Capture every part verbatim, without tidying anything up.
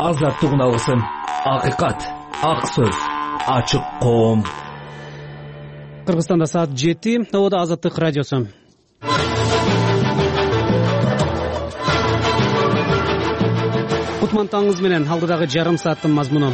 азаттык уналгысын, акыйкат, ак сөз, ачык коом. Кыргызстанда саат жети, Ода Азаттык радиосу. Кутман таңыңыз менен алдыдагы жарым сааттын мазмуну.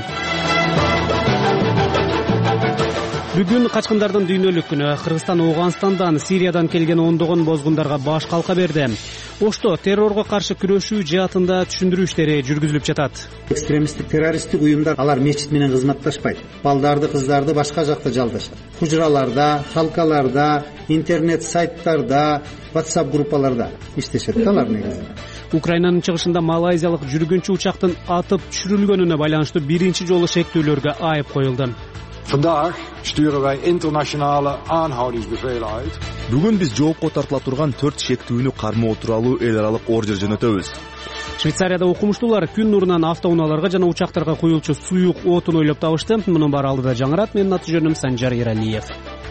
Бүгүн качкындардын дүйнөлүк күнү. Кыргызстан Ооганстандан, Сириядан келген ондогон бозгундарга баш калка берди. Ошто террорго каршы күрөшүү жаатында түшүндүрүү иштери жүргүзүлүп жатат. Экстремисттик террористтик уюмдар алар мечит менен кызматташпайт. Балдарды, кыздарды башка жакта жалдашат. Хужраларда, халкаларда, интернет сайттарда, WhatsApp группаларда иштешет алар негизи. Украинанын чыгышында малайзиялык жүргүнчү учактын атып түшүрүлгөнүнө байланыштуу биринчи жолу шектүүлөргө айып коюлду. Vandaag sturen wij internationale aanhoudingsbevelen uit. Бүгүн биз жоопко тартыла турган төрт шектүүнү кармоо тууралуу эл аралык ордер жөнөтөбүз. Швейцарияда окумуштуулар күн нурунан автоунааларга жана учактарга куюлчу суюк отун ойлоп табышты. Мунун баары алдыда жаңырат. Менин аты жөнүм Санжар Эралиев.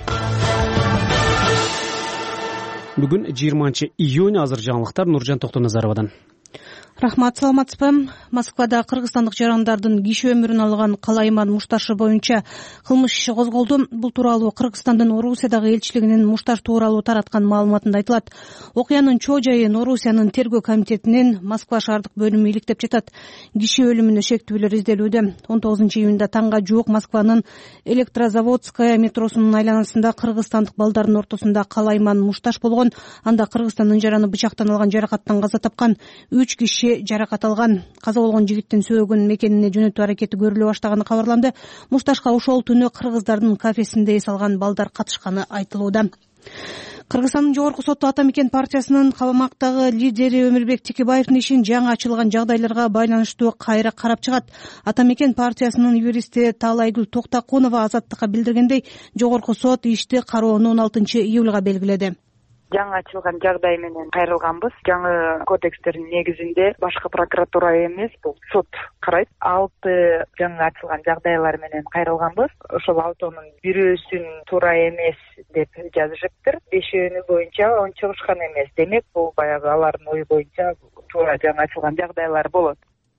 Бүгүн жыйырманчы июнь, азыр жаңылыктар Нуржан Токтоназаровадан. Рахмат, саламатсызбы? Москвада кыргызстандык жарандардын киши өмүрүн алган Калайман Мушташы боюнча кылмыш иши козголду. Бул тууралуу Кыргызстандын Орусиядагы элчилигинин Мушташ тууралуу тараткан маалыматында айтылат. Окуянын чоо жайын Орусиянын тергөө комитетинин Москва шаардык бөлүмү иликтеп жатат. Киши өлүмүнө шектүүлөр изделүүдө. он тогузунчу июнда таңга жуук Москванын Электрозаводская метросунун айланасында кыргызстандык балдардын ортосунда Калайман Мушташ болгон. Анда Кыргызстандын жараны бычактан алган жаракаттан каза тапкан. үч киши жаракат алган. Каза болгон жигиттин сөөгүн мекенине жөнөтүү аракети көрүлө баштаганы кабарланды. Мушташка ошол түнү кыргыздардын кафесинде эс алган балдар катышканы айтылууда. Кыргызстандын жогорку соту Ата Мекен партиясынын камактагы лидери Өмүрбек Текебаевдин ишин жаңы ачылган жагдайларга байланыштуу кайра карап чыгат. Ата Мекен партиясынын юристи Таалайгүл Токтокунова Азаттыкка билдиргендей, жогорку сот ишти кароону он алтынчы июлга белгиледи. Жаңы ачылган жагдай менен кайрылганбыз. Жаңы кодекстердин негизинде башкы прокуратура эмес, бул сот карайт. Алты жаңы ачылган жагдайлар менен кайрылганбыз. Ошол алтынын бирөөсүн туура эмес деп жазышыптыр. Бешөөнү боюнча он чыгышкан эмес. Демек, бул баягы алардын ою боюнча туура жаңы ачылган жагдайлар болот.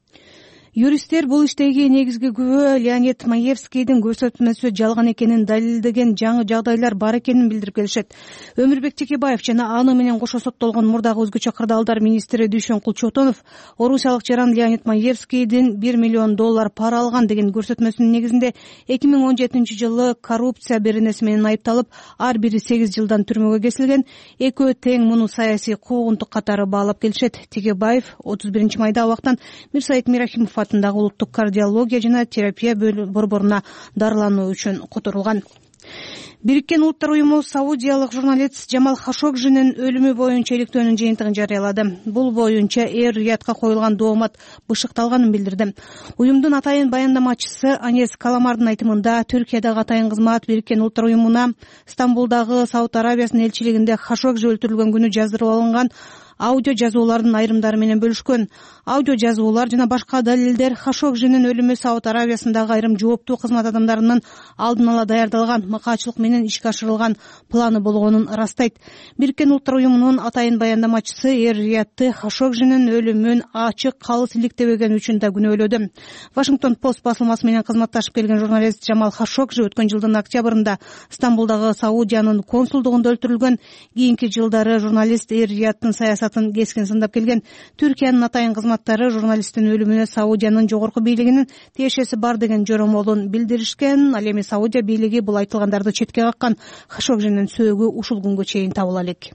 Юристтер бул иштеги негизги күбө Леонид Маевскийдин көрсөтмөсү жалган экенин далилдеген жаңы жагдайлар бар экенин билдирип келишет. Өмүрбек Текебаев жана аны менен кошо соттолгон мурдагы өзгөчө кырдаалдар министри Дүйшөн Кулчотонов орусиялык жаран Леонид Маевскийдин бир миллион доллар пара алган деген көрсөтмөсүнүн негизинде эки миң он жетинчи жылы коррупция беренеси менен айыпталып, ар бири сегиз жылдан түрмөгө кесилген. Экөө тең муну саясий куугунтук катары баалап келишет. Текебаев отуз биринчи майда абактан Мирсаид Мирахимов атындагы улуттук кардиология жана терапия борборуна дарылануу үчүн которулган. Бириккен Улуттар уюму саудиялык журналист Жамал Хашогжинин өлүмү боюнча иликтөөнүн жыйынтыгын жарыялады. Бул боюнча Эр-Риядка коюлган доомат бышыкталганын билдирди. Уюмдун атайын баяндамачысы Анес Каламардын айтымында, Түркиядагы атайын кызмат Бириккен Улуттар уюмуна Стамбулдагы Сауд Арабиясынын элчилигинде Хашогжи өлтүрүлгөн күнү жаздырып алынган аудио жазуулардын айрымдары менен бөлүшкөн. Аудио жазуулар жана башка далилдер Хашогжинин өлүмү Сауд Арабиясындагы айрым жооптуу кызмат адамдарынын алдын ала даярдалган, макаачылык менен ишке ашырылган планы болгонун ырастайт. Бириккен Улуттар уюмунун атайын баяндамачысы Эр-Риядты Хашогжинин өлүмүн ачык калыс иликтебеген үчүн да күнөөлөдү. Вашингтон Пост басылмасы менен кызматташып келген журналист Жамал Хашогжи өткөн жылдын октябрында Стамбулдагы Саудиянын консулдугунда өлтүрүлгөн. Кийинки жылдары журналист Эр-Риядтын саясатын кескин сындап келген. Түркиянын атайын кызматтары журналисттин өлүмүнө Саудиянын жогорку бийлигинин тиешеси бар деген жоромолун билдиришкен. Ал эми Саудия бийлиги бул айтылгандарды четке каккан. Хашогжинин сөөгү ушул күнгө чейин табыла элек.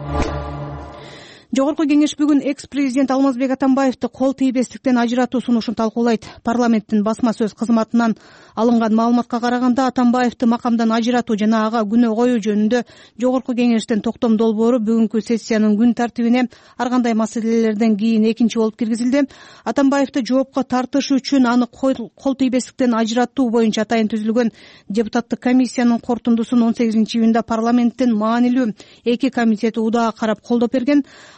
Жогорку кеңеш бүгүн экс-президент Алмазбек Атамбаевди кол тийбестиктен ажыратуу сунушун талкуулайт. Парламенттин басма сөз кызматынан алынган маалыматка караганда, Атамбаевди макамдан ажыратуу жана ага күнөө коюу жөнүндө жогорку кеңештин токтом долбоору бүгүнкү сессиянын күн тартибине ар кандай маселелерден кийин экинчи болуп киргизилди. Атамбаевди жоопко тартыш үчүн аны кол тийбестиктен ажыратуу боюнча атайын түзүлгөн депутаттык комиссиянын корутундусун он сегизинчи июнда парламенттин маанилүү эки комитети удаа карап колдоп берген.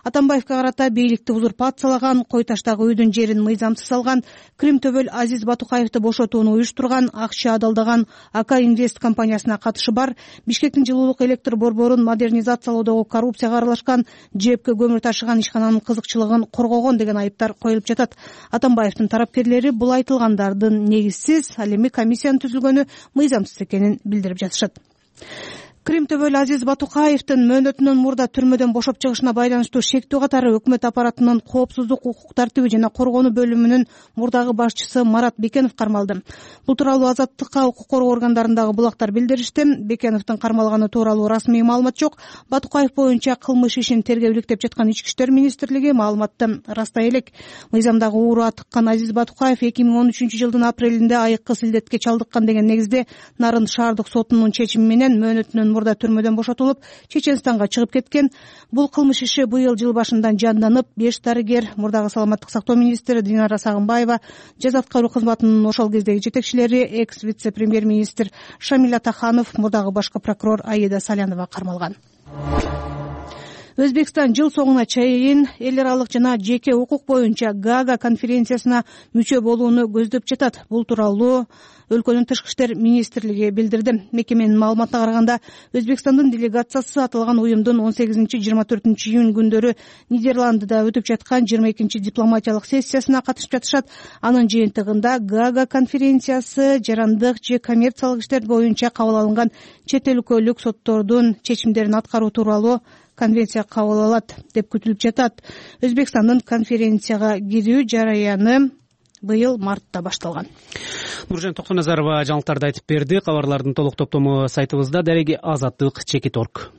Атамбаевка карата бийликти узурпациялаган, Кой таштагы үйдүн жерин мыйзамсыз алган, Крим Төбөл Азиз Батукаевди бошотууну уюштурган, акча адалдаган Ака Инвест компаниясына катышы бар, Бишкектин жылуулук электр борборун модернизациялоодогу коррупцияга аралашкан, жепке көмүр ташыган ишкананын кызыкчылыгын коргогон деген айыптар коюлуп жатат. Атамбаевдин тарапкерлери бул айтылгандардын негизсиз, ал эми комиссиянын түзүлгөнү мыйзамсыз экенин билдирип жатышат. Крим Төбөл Азиз Батукаевдин мөөнөтүнөн мурда түрмөдөн бошоп чыгышына байланыштуу шектүү катары өкмөт аппаратынын коопсуздук, укук тартиби жана коргонуу бөлүмүнүн мурдагы башчысы Марат Бекенов кармалды. Бул тууралуу Азаттыкка укук коргоо органдарындагы булактар билдиришти. Бекеновдун кармалганы тууралуу расмий маалымат жок. Батукаев боюнча кылмыш ишин тергөөлүктөп жаткан Ички иштер министрлиги маалыматты растай элек. Мыйзамдагы ууруга тыккан Азиз Батукаев эки миң он үчүнчү жылдын апрелинде айыккы силдетке чалдыккан деген негизде Нарын шаардык сотунун чечими менен мөөнөтүнөн мурда түрмөдөн бошотулуп, Чеченстанга чыгып кеткен. Бул кылмыш иши быйыл жыл башынан жанданып, беш дарыгер, мурдагы саламаттык сактоо министри Динара Сагынбаева, жаза аткаруу кызматынын ошол кездеги жетекчилери, экс вице-премьер-министр Шамил Атаханов, мурдагы башкы прокурор Аида Салянова кармалган. Өзбекстан жыл соңуна чейин эл аралык жана жеке укук боюнча Гаага конференциясына мүчө болууну көздөп жатат. Бул тууралуу өлкөнүн тышкы иштер министрлиги билдирди. Мекеменин маалыматына караганда, Өзбекстандын делегациясы аталган уюмдун он сегизинчи жыйырма төртүнчү июнь күндөрү Нидерландыда өтүп жаткан жыйырма экинчи дипломатиялык сессиясына катышып жатышат. Анын жыйынтыгында Гаага конференциясы жарандык же коммерциялык иштер боюнча кабыл алынган чет өлкөлүк соттордун чечимдерин аткаруу тууралуу конвенция кабыл алат деп күтүлүп жатат. Өзбекстандын конференцияга кирүү жараяны быйыл мартта башталган. Нуржан Токтоназарова жаңылыктарды айтып берди. Кабарлардын толук топтому сайтыбызда, дареги азаттык чекит точка орг.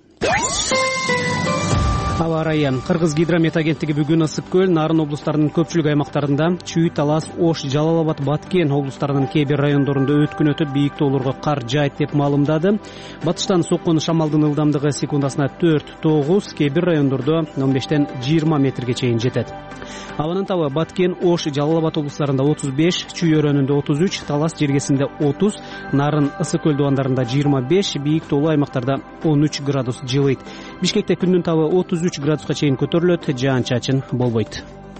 Аба ырайы. Кыргыз гидромет агенттиги бүгүн Ысык көл, Нарын облустарынын көпчүлүк аймактарында, Чүй, Талас, Ош, Жалал-Абад, Баткен облустарынын кээ бир райондорунда өткүн өтүп, бийик тоолорго кар жайт деп маалымдады. Батыштан соккон шамалдын ылдамдыгы секундасына төрт тогуз, кээ бир райондордо он бештен жыйырма метрге чейин жетет. Абанын табы Баткен, Ош, Жалал-Абад облустарында отуз беш, Чүй өрөөнүндө отуз үч, Талас жергесинде отуз, Нарын, Ысык көл дубандарында жыйырма беш, бийик тоолуу аймактарда он үч градус жылыйт. Бишкекте күндүн табы отуз үч градуска чейин көтөрүлөт, жаан-чачын болбойт.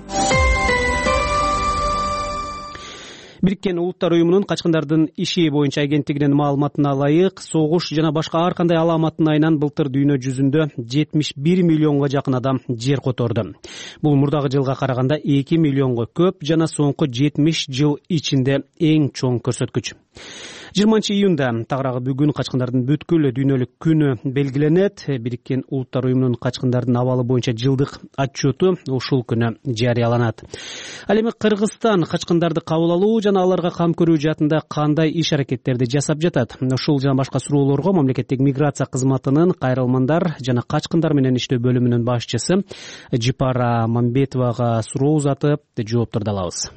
Бириккен Улуттар уюмунун качкындардын иши боюнча агенттигинин маалыматына ылайык, согуш жана башка ар кандай аламаттын айынан былтыр дүйнө жүзүндө жетимиш бир миллионго жакын адам жер которду. Бул мурдагы жылга караганда эки миллионго көп жана соңку жетимиш жыл ичинде эң чоң көрсөткүч. жыйырманчы июнда тагыраагы бүгүн качкындардын бүткүл дүйнөлүк күнү белгиленет. Бириккен Улуттар уюмунун качкындардын абалы боюнча жылдык отчету ушул күнү жарыяланат. Ал эми Кыргызстан качкындарды кабыл алуу жана аларга кам көрүү жаатында кандай иш аракеттерди жасап жатат? Ушул жана башка суроолорго мамлекеттик миграция кызматынын кайрылмандар жана качкындар менен иштөө бөлүмүнүн башчысы Жипара Мамбетовага суроо узатып, жоопторду алабыз.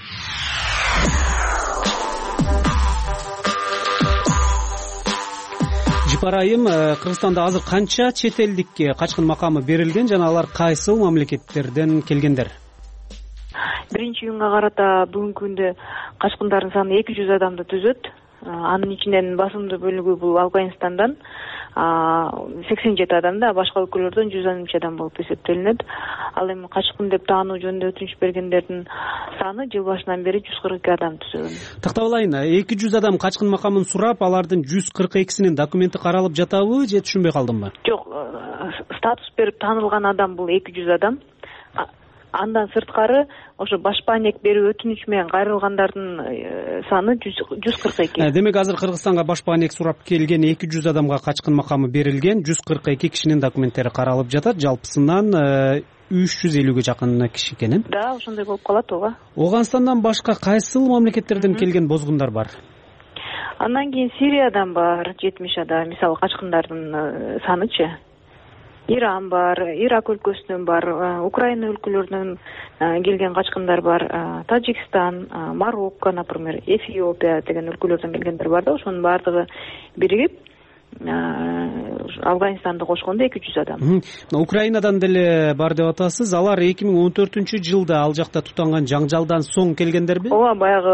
Жипарайым, Кыргызстанда азыр канча чет элдикке качкын макамы берилген жана алар кайсыл мамлекеттерден келгендер? Биринчи июнга карата бүгүнкү күндө качкындардын саны эки жүз адамды түзөт. Анын ичинен басымдуу бөлүгү бул Афганистандан сексен жети адам да, башка өлкөлөрдөн жүз он үч адам болуп эсептелинет. Ал эми качкын деп таануу жөнүндө өтүнүч бергендердин саны жыл башынан бери жүз кырк эки адам түзөгөн. Тактап алайын, эки жүз адам качкын макамын сурап, алардын жүз кырк экисинин документи каралып жатабы же түшүнбөй калдымбы? Жок, статус берип таанылган адам бул эки жүз адам. Андан сырткары ошо баш паек берүү өтүнүч менен кайрылгандардын саны жүз кырк эки. Демек азыр Кыргызстанга баш паек сурап келген эки жүз адамга качкын макамы берилген, жүз кырк эки кишинин документтери каралып жатат. Жалпысынан үч жүз элүүгө жакын киши экен. Да, ошондой болуп калат ооба. Оганстандан башка кайсыл мамлекеттерден келген бозгундар бар? Андан кийин Сириядан бар жетимиш адам, мисалы качкындардын санычы. Иран бар, Ирак өлкөсүнөн бар, Украина өлкөлөрүнөн келген качкындар бар, Тажикстан, Марокко, например, Эфиопия деген өлкөлөрдөн келгендер бар да, ошонун баардыгы биригип Афганистанды кошкондо эки жүз адам. Украинадан деле бар деп атасыз. Алар эки миң он төртүнчү жылда ал жакта тутанган жаңжалдан соң келгендерби? Ооба, баягы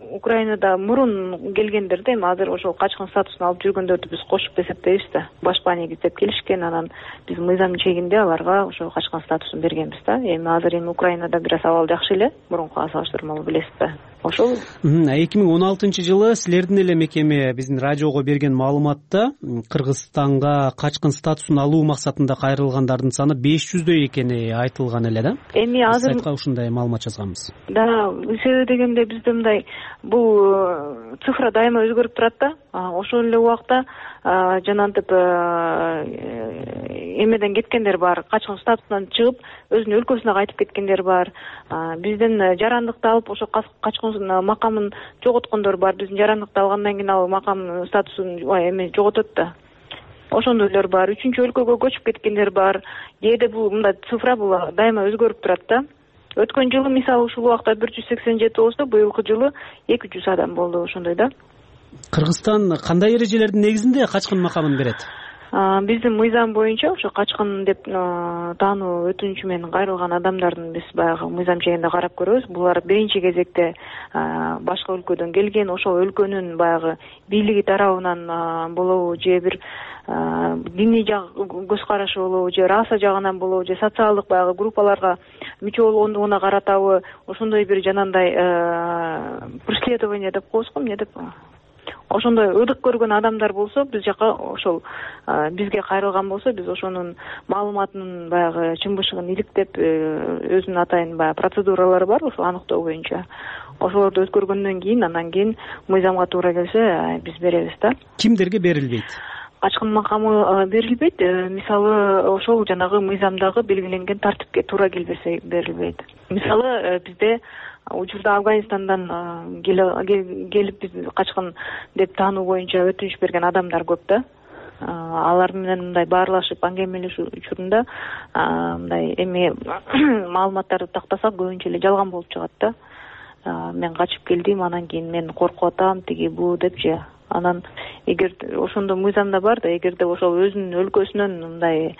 Украинада мурун келгендерди эми азыр ошол качкын статусун алып жүргөндөрдү биз кошуп эсептейбиз да. Башпа негиздеп келишкен, анан биз мыйзам чегинде аларга ошо качкын статусун бергенбиз да. Эми азыр эми Украинада бир аз абал жакшы эле, мурункуга салыштырмалуу, билесиз да. Ошол. эки миң он алтынчы жылы силердин эле мекеме биздин радиого берген маалыматта Кыргызстанга качкын статусун алуу максатында кайрылгандардын саны беш жүздөй экени айтылган эле да. Эми азыр сайтка ушундай маалымат жазганбыз. Да, себеби дегенде бизде мындай бул цифра дайыма өзгөрүп турат да. Ошол эле убакта жанагынтип эмеден кеткендер бар, качкын статусунан чыгып өзүнүн өлкөсүнө кайтып кеткендер бар. Бизден жарандыкты алып ошо качкын макамын жоготкондор бар. Биздин жарандыкты алгандан кийин ал макам статусун эме жоготот да. Ошондойлор бар. Үчүнчү өлкөгө көчүп кеткендер бар. Кээде бул мындай цифра бул дайыма өзгөрүп турат да. Өткөн жылы мисалы ушул убакта бир жүз сексен жети болсо, быйылкы жылы эки жүз адам болду, ошондой да. Кыргызстан кандай эрежелердин негизинде качкын макамын берет? Биздин мыйзам боюнча ошо качкын деп таануу өтүнүчү менен кайрылган адамдардын биз баягы мыйзам чегинде карап көрөбүз. Булар биринчи кезекте башка өлкөдөн келген, ошол өлкөнүн баягы бийлиги тарабынан болобу, же бир диний көз карашы болобу, же раса жагынан болобу, же социалдык баягы группаларга мүчө болгондугуна каратабы, ошондой бир жанандай преследование деп коебузго, эмне деп ошондой ыдык көргөн адамдар болсо, биз жака ошол бизге кайрылган болсо, биз ошонун маалыматынын баягы чын-бышыгын иликтеп, өзүнүн атайын баягы процедуралары бар, ошол аныктоо боюнча. Ошолорду өткөргөндөн кийин, андан кийин мыйзамга туура келсе, биз беребиз да. Кимдерге берилбейт? Качкын макамы берилбейт. Мисалы, ошол жанагы мыйзамдагы белгиленген тартипке туура келбесе берилбейт. Мисалы, бизде учурда Афганистандан келип биз качкын деп таануу боюнча өтүнүч берген адамдар көп да. Алар менен мындай баарлашып аңгемелешүү учурунда мындай эми маалыматтарды тактасак көбүнчө эле жалган болуп чыгат да. Мен качып келдим, анан кийин мен коркуп атам, тиги бу депчи. Анан эгер ошондо мыйзамда бар да, эгерде ошол өзүнүн өлкөсүнөн мындай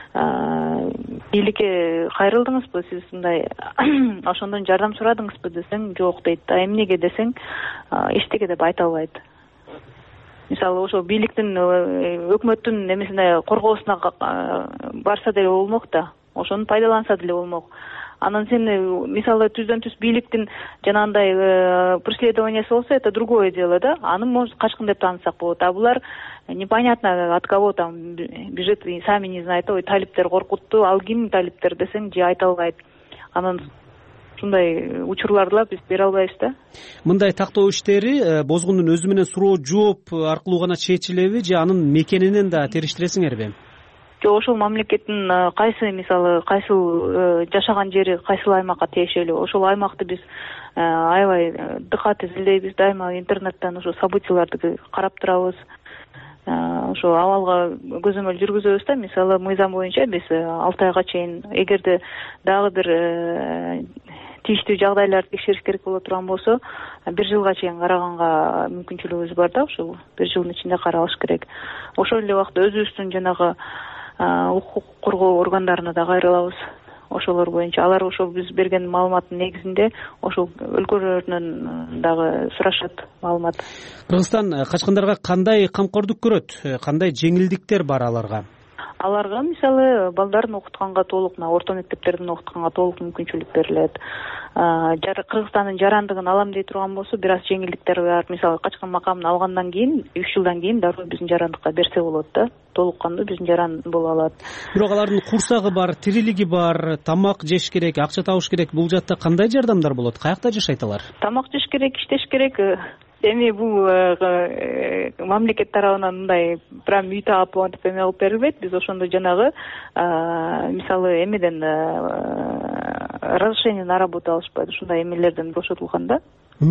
бийликке кайрылдыңызбы, сиз мындай ошондон жардам сурадыңызбы десең, жок дейт да. Эмнеге десең, эчтеке деп айта албайт. Мисалы, ошол бийликтин, өкмөттүн эмесине коргоосуна барса деле болмок да. Ошону пайдаланса деле болмок. Анан сен, мисалы, түздөн түз бийликтин жанагындай преследованиясы болсо, это другое дело, да. Аны может качкын деп таанысак болот. А булар непонятно от кого там бежит, и сами не знают, ой, талиптер коркутту, ал ким талиптер десең, же айта албайт. Анан ушундай учурларды биз бере албайбыз да. Мындай тактоо иштери бозгундун өзү менен суроо жооп аркылуу гана чечилеби, же анын мекенинен да териштиресиңерби? Жок, ошол мамлекеттин кайсы, мисалы, кайсыл жашаган жери, кайсыл аймакка тиешелүү, ошол аймакты биз аябай дыкат изилдейбиз, дайыма интернеттен ошо событияларды карап турабыз. Ошо абалга көзөмөл жүргүзөбүз да. Мисалы, мыйзам боюнча биз алты айга чейин, эгерде дагы бир тийиштүү жагдайларды текшериш керек боло турган болсо, бир жылга чейин караганга мүмкүнчүлүгүбүз бар да. Ошол бир жылдын ичинде каралыш керек. Ошол эле убакта өзүбүздүн жанагы укук коргоо органдарына да кайрылабыз. Ошолор боюнча алар ошол биз берген маалыматтын негизинде ошол өлкөлөрүнөн дагы сурашат маалымат. Кыргызстан качкындарга кандай камкордук көрөт? Кандай жеңилдиктер бар аларга? Аларга мисалы балдарын окутканга толук, орто мектептерден окутканга толук мүмкүнчүлүк берилет. Кыргызстандын жарандыгын алам дей турган болсо, бир аз жеңилдиктер бар. Мисалы, качкын макамын алгандан кийин, үч жылдан кийин дароо биздин жарандыкка берсе болот да. Толук кандуу биздин жаран боло алат. Бирок алардын курсагы бар, тирилиги бар, тамак жеш керек, акча табыш керек. Бул жакта кандай жардамдар болот? Каякта жашайт алар? Тамак жеш керек, иштеш керек. Эми бул мамлекет тарабынан мындай прям үй таап антип эме кылып берилбейт. Биз ошондо жанагы мисалы эмеден разрешение на работу алышпайт, ушундай эмелерден бошотулган да.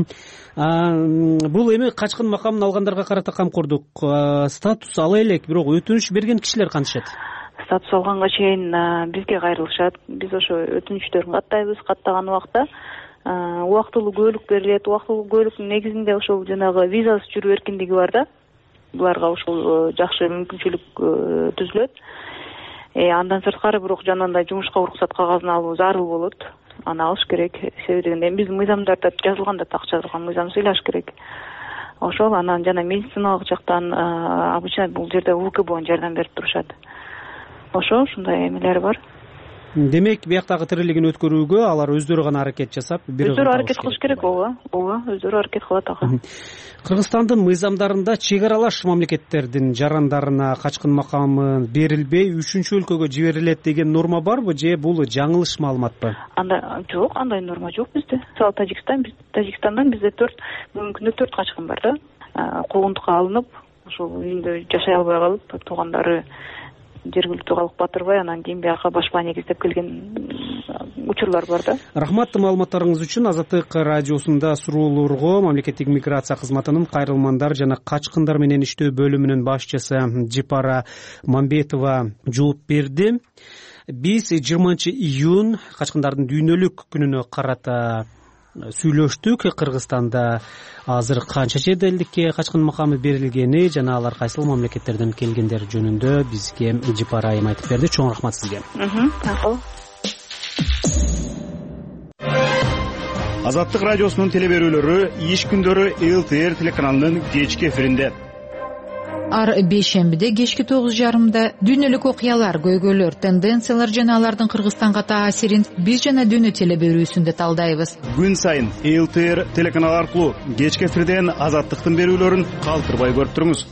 Бул эми качкын макамын алгандарга карата камкордук. Статус ала элек, бирок өтүнүч берген кишилер кантишет? Статус алганга чейин бизге кайрылышат. Биз ошо өтүнүчтөрүн каттайбыз. Каттаган убакта убактылуу көөлүк берилет. Убактылуу көөлүктүн негизинде ошол жанагы визасыз жүрүү эркиндиги бар да. Буларга ошол жакшы мүмкүнчүлүк түзүлөт. Андан сырткары бирок жанагындай жумушка уруксат кагазын алуу зарыл болот. аны алыш керек. Себеби дегенде биздин мыйзамдарда жазылган да, так жазылган мыйзам сыйлаш керек. Ошол анан жана медициналык жактан обычно бул жерде У К Б жардам берип турушат. Ошо ушундай эмелер бар. Демек, бияктагы тирилигин өткөрүүгө алар өздөрү гана аракет жасап, өздөрү аракет кылыш керек. ооба, ооба, өздөрү аракет кылат ага. Кыргызстандын мыйзамдарында чек аралаш мамлекеттердин жарандарына качкын макамы берилбей үчүнчү өлкөгө жиберилет деген норма барбы, же бул жаңылыш маалыматпы? Анда жок, андай норма жок бизде. Мисалы Тажикстан, биз Тажикстандан бизде төрт бүгүнкү күндө төрт качкын бар да. Куугунтукка алынып, ошол үйүндө жашай албай калып, туугандары жергиликтүү калып батырбай, анан кийин бияка башка негиздеп келген учурлар бар да. Рахмат маалыматтарыңыз үчүн. Азаттык радиосунда суроолорго мамлекеттик миграция кызматынын кайрылмандар жана качкындар менен иштөө бөлүмүнүн башчысы Жипара Мамбетова жооп берди. Биз жыйырманчы июнь качкындардын дүйнөлүк күнүнө карата сүйлөштүк. Кыргызстанда азыр канча чет элдикке качкын макамы берилгени жана алар кайсыл мамлекеттерден келгендери жөнүндө бизге Жипара айым айтып берди. Чоң рахмат сизге. Рахмат. Азаттык радиосунун телеберүүлөрү иш күндөрү Л Т Р телеканалынын кечки эфиринде. Ар бейшембиде кечки тогуз жарымда дүйнөлүк окуялар, көйгөйлөр, тенденциялар жана алардын Кыргызстанга таасирин биз жана дүйнө телеберүүсүндө талдайбыз. Күн сайын Л Т Р телеканалы аркылуу кечки эфирден Азаттыктын берүүлөрүн калтырбай көрүп туруңуз.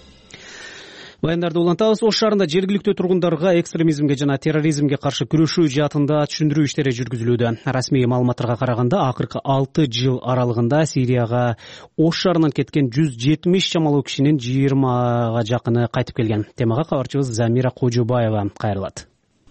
Баяндарды улантабыз. Ош шаарында жергиликтүү тургундарга экстремизмге жана терроризмге каршы күрөшүү жаатында түшүндүрүү иштери жүргүзүлүүдө. Расмий маалыматтарга караганда, акыркы алты жыл аралыгында Сирияга Ош шаарынан кеткен жүз жетимиш чамалуу кишинин жыйырмага жакыны кайтып келген. Темага кабарчыбыз Замира Кожубаева кайрылат.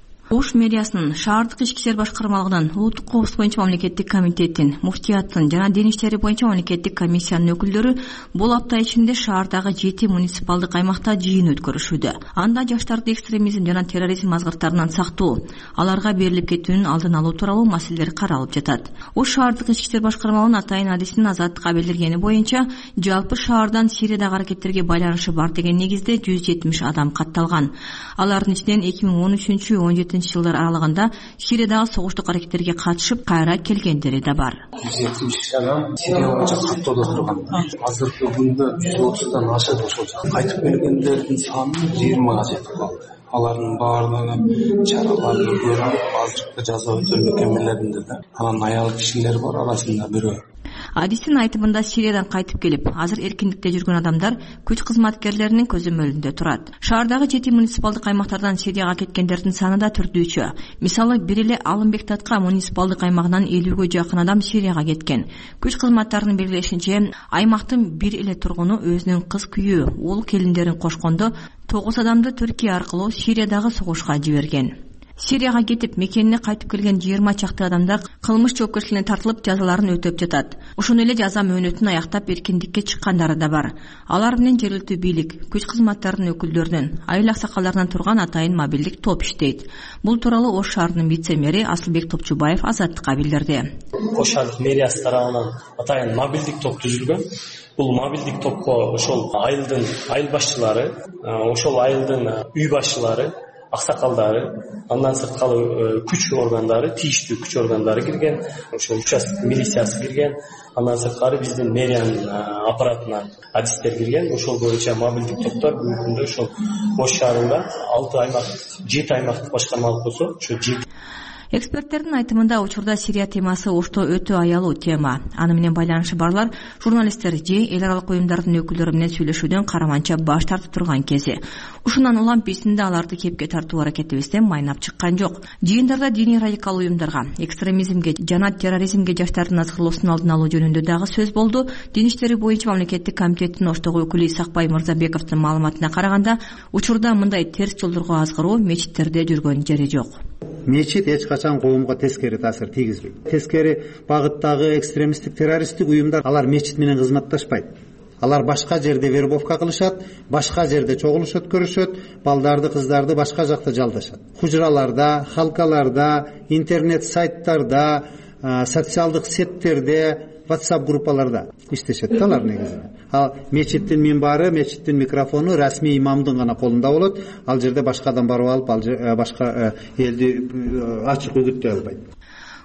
Ош мэриясынын шаардык ички иштер башкармалыгынын улуттук коопсуздук боюнча мамлекеттик комитеттин, муфтияттын жана дин иштери боюнча мамлекеттик комиссиянын өкүлдөрү бул апта ичинде шаардагы жети муниципалдык аймакта жыйын өткөрүшүүдө. Анда жаштарды экстремизм жана терроризм азгырттарынан сактоо, аларга берилип кетүүнүн алдын алуу тууралуу маселелер каралып жатат. Ош шаардык ички иштер башкармалыгынын атайын адисинин Азаттыкка билдиргени боюнча, жалпы шаардан Сириядагы аракеттерге байланышы бар деген негизде жүз жетимиш адам катталган. Алардын ичинен эки миң он үчүнчү он жетинчи жылдар аралыгында Сириядагы согуштук аракеттерге катышып, кайра келгендери да бар. жүз жетимиш адам Сирия боюнча каттоодо турган. Азыркы күндө жүз отуздан ашат ошол кайтып келгендердин саны жыйырмага жетип калды. Алардын баардыгы чараларды көрүп, азыркы жаза өтөө мекемелеринде да. Анан аял кишилер бар, арасында бирөө. Адистин айтымында Сириядан кайтып келип, азыр эркиндикте жүргөн адамдар күч кызматкерлеринин көзөмөлүндө турат. Шаардагы жети муниципалдык аймактардан Сирияга кеткендердин саны да түрдүүчө. Мисалы, бир эле Алымбек Татка муниципалдык аймагынан элүүгө жакын адам Сирияга кеткен. Күч кызматтарынын белгилешинче, аймактын бир эле тургуну өзүнүн кыз күйөө, уул келиндерин кошкондо тогуз адамды Түркия аркылуу Сириядагы согушка жиберген. Сирияга кетип, мекенине кайтып келген жыйырма чакты адамдар кылмыш жоопкерчилигине тартылып, жазаларын өтөп жатат. Ошону эле жаза мөөнөтүн аяктап эркиндикке чыккандары да бар. Алар менен жергиликтүү бийлик, күч кызматтарынын өкүлдөрүнүн, айыл аксакалдарынан турган атайын мобилдик топ иштейт. Бул тууралуу Ош шаарынын вице-мэри Асылбек Топчубаев Азаттыкка билдирди. Ош шаардык мэриясы тарабынан атайын мобилдик топ түзүлгөн. Бул мобилдик топко ошол айылдын айыл башчылары, ошол айылдын үй башчылары, аксакалдары, андан сырткары күч органдары, тийиштүү күч органдары кирген, ошол участок милициясы кирген, андан сырткары биздин мэриянын аппаратынан адистер кирген. Ошол боюнча мобилдик топтор бүгүнкү күндө ошол Ош шаарында алты аймак, жети аймактык башкармалык болсо, ошо жети. Эксперттердин айтымында учурда Сирия темасы Ошто өтө аялуу тема. Аны менен байланышы барлар журналисттер же эл аралык уюмдардын өкүлдөрү менен сүйлөшүүдөн караманча баш тартып турган кези. Ушундан улам бизинде аларды кепке тартуу аракетибизден майнап чыккан жок. Жыйындарда диний радикал уюмдарга, экстремизмге жана терроризмге жаштардын азгырлоосун алдын алуу жөнүндө дагы сөз болду. Дин иштери боюнча мамлекеттик комитеттин Оштогу өкүлү Исакбай Мырзабековдун маалыматына караганда, учурда мындай терс жолдорго азгыруу мечиттерде жүргөн жери жок. Мечит эч качан коомго тескери таасир тийгизбейт. Тескери багыттагы экстремисттик террористтик уюмдар алар мечит менен кызматташпайт. Алар башка жерде вербовка кылышат, башка жерде чогулуш өткөрүшөт, балдарды, кыздарды башка жакта жалдашат. Хужраларда, халкаларда, интернет сайттарда, социалдык сеттерде, WhatsApp группаларда иштешет да алар негизинен. Ал мечиттин минбары, мечиттин микрофону расмий имамдын гана колунда болот. Ал жерде башкадан барып алып, ал башка элди ачык үгүттөй албайт.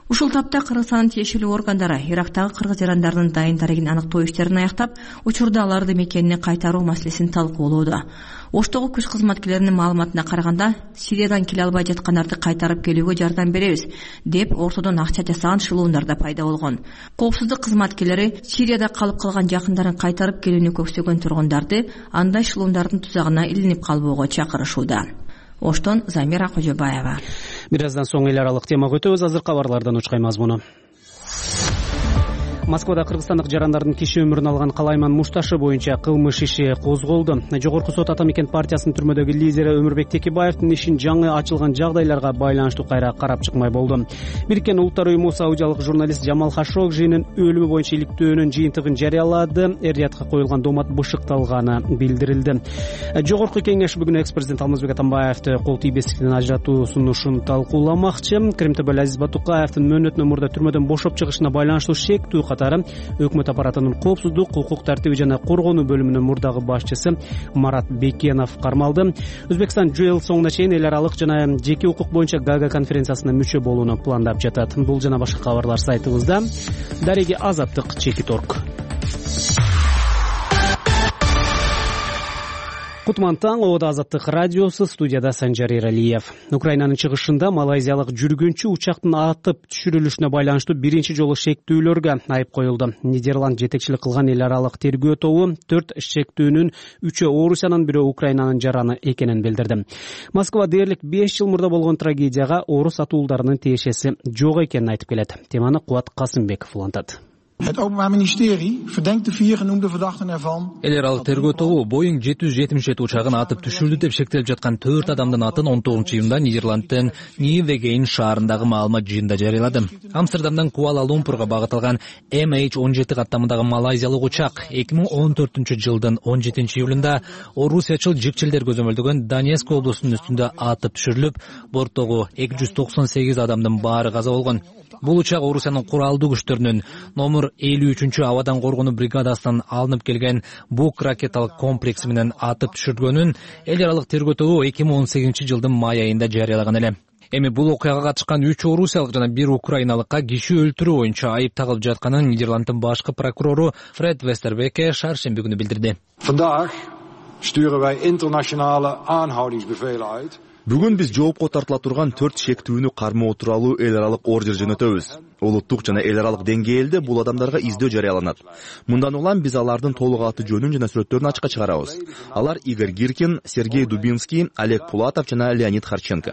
Ушул тапта Кыргызстандын тиешелүү органдары Ирактагы кыргыз жарандарынын дайын дарегин аныктоо иштерин аяктап, учурда аларды мекенине кайтаруу маселесин талкуулоодо. Оштогу күч кызматкерлеринин маалыматына караганда, Сириядан келе албай жаткандарды кайтарып келүүгө жардам беребиз деп ортодон акча жасаган шылуундар да пайда болгон. Коопсуздук кызматкерлери Сирияда калып калган жакындарын кайтарып келүүнү көксөгөн тургундарды андай шылуундардын тузагына илинип калбоого чакырышууда. Оштон Замира Кожобаева. Бир аздан соң эл аралык темага өтөбүз. Азыр кабарлардан учкай мазмуну. Москвада кыргызстандык жарандардын киши өмүрүн алган Калайман Мушташы боюнча кылмыш иши козголду. Жогорку сот Атамекен партиясынын түрмөдөгү лидери Өмүрбек Текебаевдин ишин жаңы ачылган жагдайларга байланыштуу кайра карап чыкмай болду. Бириккен Улуттар уюму саудиялык журналист Жамал Хашогжинин өлүмү боюнча иликтөөнүн жыйынтыгын жарыялады. Эр-Риядка коюлган доомат бышыкталганы билдирилди. Жогорку кеңеш бүгүн экс-президент Алмазбек Атамбаевди кол тийбестиктен ажыратуу сунушун талкууламакчы. Кремтөбөл Азиз Батукаевдин мөөнөтүнөн мурда түрмөдөн бошоп чыгышына байланыштуу шектүү катары өкмөт аппаратынын коопсуздук, укук тартиби жана коргонуу бөлүмүнүн мурдагы башчысы Марат Бекенов кармалды. Өзбекстан жыл соңуна чейин эл аралык жана жеке укук боюнча Гага конференциясына мүчө болууну пландап жатат. Бул жана башка кабарлар сайтыбызда. Дареги Азаттык Чекит точка орг. Кутман таң, Ода Азаттык радиосу, студияда Санжар Эралиев. Украинанын чыгышында малайзиялык жүргүнчү учактын атып түшүрүлүшүнө байланыштуу биринчи жолу шектүүлөргө айып коюлду. Нидерланд жетекчилик кылган эл аралык тергөө тобу төрт шектүүнүн үчөө Орусиянын, бирөө Украинанын жараны экенин билдирди. Москва дээрлик беш жыл мурда болгон трагедияга орус атуулдарынын тиешеси жок экенин айтып келет. Теманы Кубат Касымбеков улантат. Het Openbaar Ministerie verdenkt de vier genoemde verdachten ervan. Эл аралык тергөө тобу Boeing жети жүз жетимиш жети учагын атып түшүрдү деп шектелип жаткан төрт адамдын атын он тогузунчу июнда Нидерландтын Ньювеген шаарындагы маалымат жыйынында жарыялады. Амстердамдан Куала-Лумпурга багыт алган эм эйч он жети каттамындагы малайзиялык учак эки миң он төртүнчү жылдын он жетинчи июлунда орусиячыл жикчилдер көзөмөлдөгөн Донецк облусунун үстүндө атып түшүрүлүп, борттогу эки жүз токсон сегиз адамдын баары каза болгон. Бул учак Орусиянын куралдуу күчтөрүнүн номер элүү үчүнчү абадан коргонуу бригадасынан алынып келген Бук ракеталык комплекси менен атып түшүргөнүн эл аралык тергөө тобу эки миң он сегизинчи жылдын май айында жарыялаган эле. Эми бул окуяга катышкан үч орусиялык жана бир украиналыкка киши өлтүрүү боюнча айып тагылып жатканын Нидерланддын башкы прокурору Фред Вестербеке шаршемби күнү билдирди. Vandaag sturen wij internationale aanhoudingsbevelen uit. Бүгүн биз жоопко тартыла турган төрт шектүүнү кармоо тууралуу эл аралык ордер жөнөтөбүз. Улуттук жана эл аралык деңгээлде бул адамдарга издөө жарыяланат. Мындан улам биз алардын толук аты жөнүн жана сүрөттөрүн ачыкка чыгарабыз. Алар Игорь Гиркин, Сергей Дубинский, Олег Пулатов жана Леонид Харченко.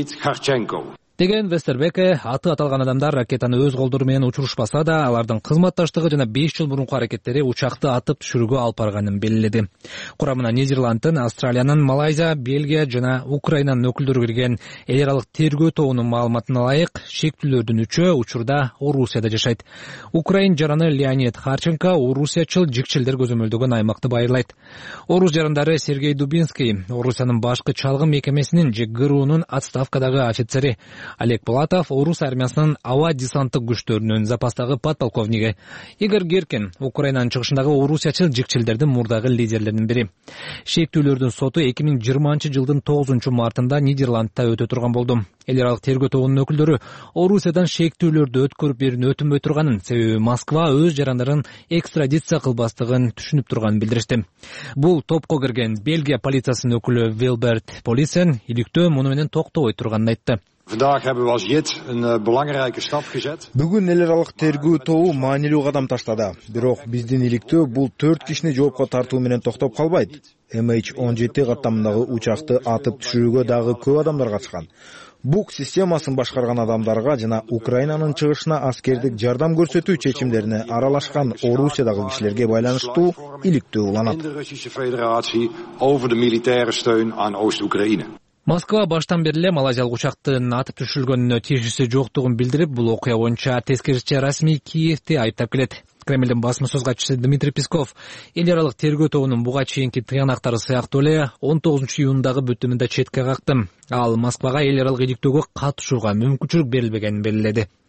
Деген Вестербеке аты аталган адамдар ракетаны өз колдору менен учурушпаса да, алардын кызматташтыгы жана беш жыл мурунку аракеттери учакты атып түшүрүүгө алып барганын белгиледи. Курамына Нидерландтын, Австралиянын, Малайзия, Бельгия жана Украинанын өкүлдөрү кирген эл аралык тергөө тобунун маалыматына ылайык, шектүүлөрдүн үчөө учурда Орусияда жашайт. Украин жараны Леонид Харченко орусиячыл жикчилдер көзөмөлдөгөн аймакты байырлайт. Орус жарандары Сергей Дубинский, Орусиянын башкы чалгын мекемесинин ЖГРУнун отставкадагы офицери. Олег Пулатов орус армиясынын аба десанттык күчтөрүнүн запастагы подполковниги. Игорь Гиркин Украинанын чыгышындагы орусиячыл жикчилдердин мурдагы лидерлеринин бири. Шектүүлөрдүн соту эки миң жыйырманчы жылдын тогузунчу мартында Нидерландта өтө турган болду. Эл аралык тергөө тобунун өкүлдөрү Орусиядан шектүүлөрдү өткөрүп берүүнү өтүнбөй турганын, себеби Москва өз жарандарын экстрадиция кылбастыгын түшүнүп турганын билдиришти. Бул топко кирген Бельгия полициясынын өкүлү Вилберт Полисен иликтөө муну менен токтобой турганын айтты. Vandaag hebben we als J I T een uh, belangrijke stap gezet. Бүгүн эл аралык тергөө тобу маанилүү кадам таштады. Бирок биздин иликтөө бул төрт кишини жоопко тартуу менен токтоп калбайт. эм эйч он жети каттамындагы учакты атып түшүрүүгө дагы көп адамдар катышкан. Бук системасын башкарган адамдарга жана Украинанын чыгышына аскердик жардам көрсөтүү чечимдерине аралашкан Орусиядагы кишилерге байланыштуу иликтөө уланат. In de Russische Federatie over de militaire steun aan Oost-Oekraïne. Москва баштан бери эле малайзиялык учактын атып түшүрүлгөнүнө тиешеси жоктугун билдирип, бул окуя боюнча тескерисинче расмий Киевди айыптап келет. Кремлдин басма сөз катчысы Дмитрий Песков эл аралык тергөө тобунун буга чейинки тыянактары сыяктуу эле он тогузунчу июндагы бүтүмүндө четке какты. Ал Москвага эл аралык иликтөөгө катышууга мүмкүнчүлүк берилбегенин белгиледи.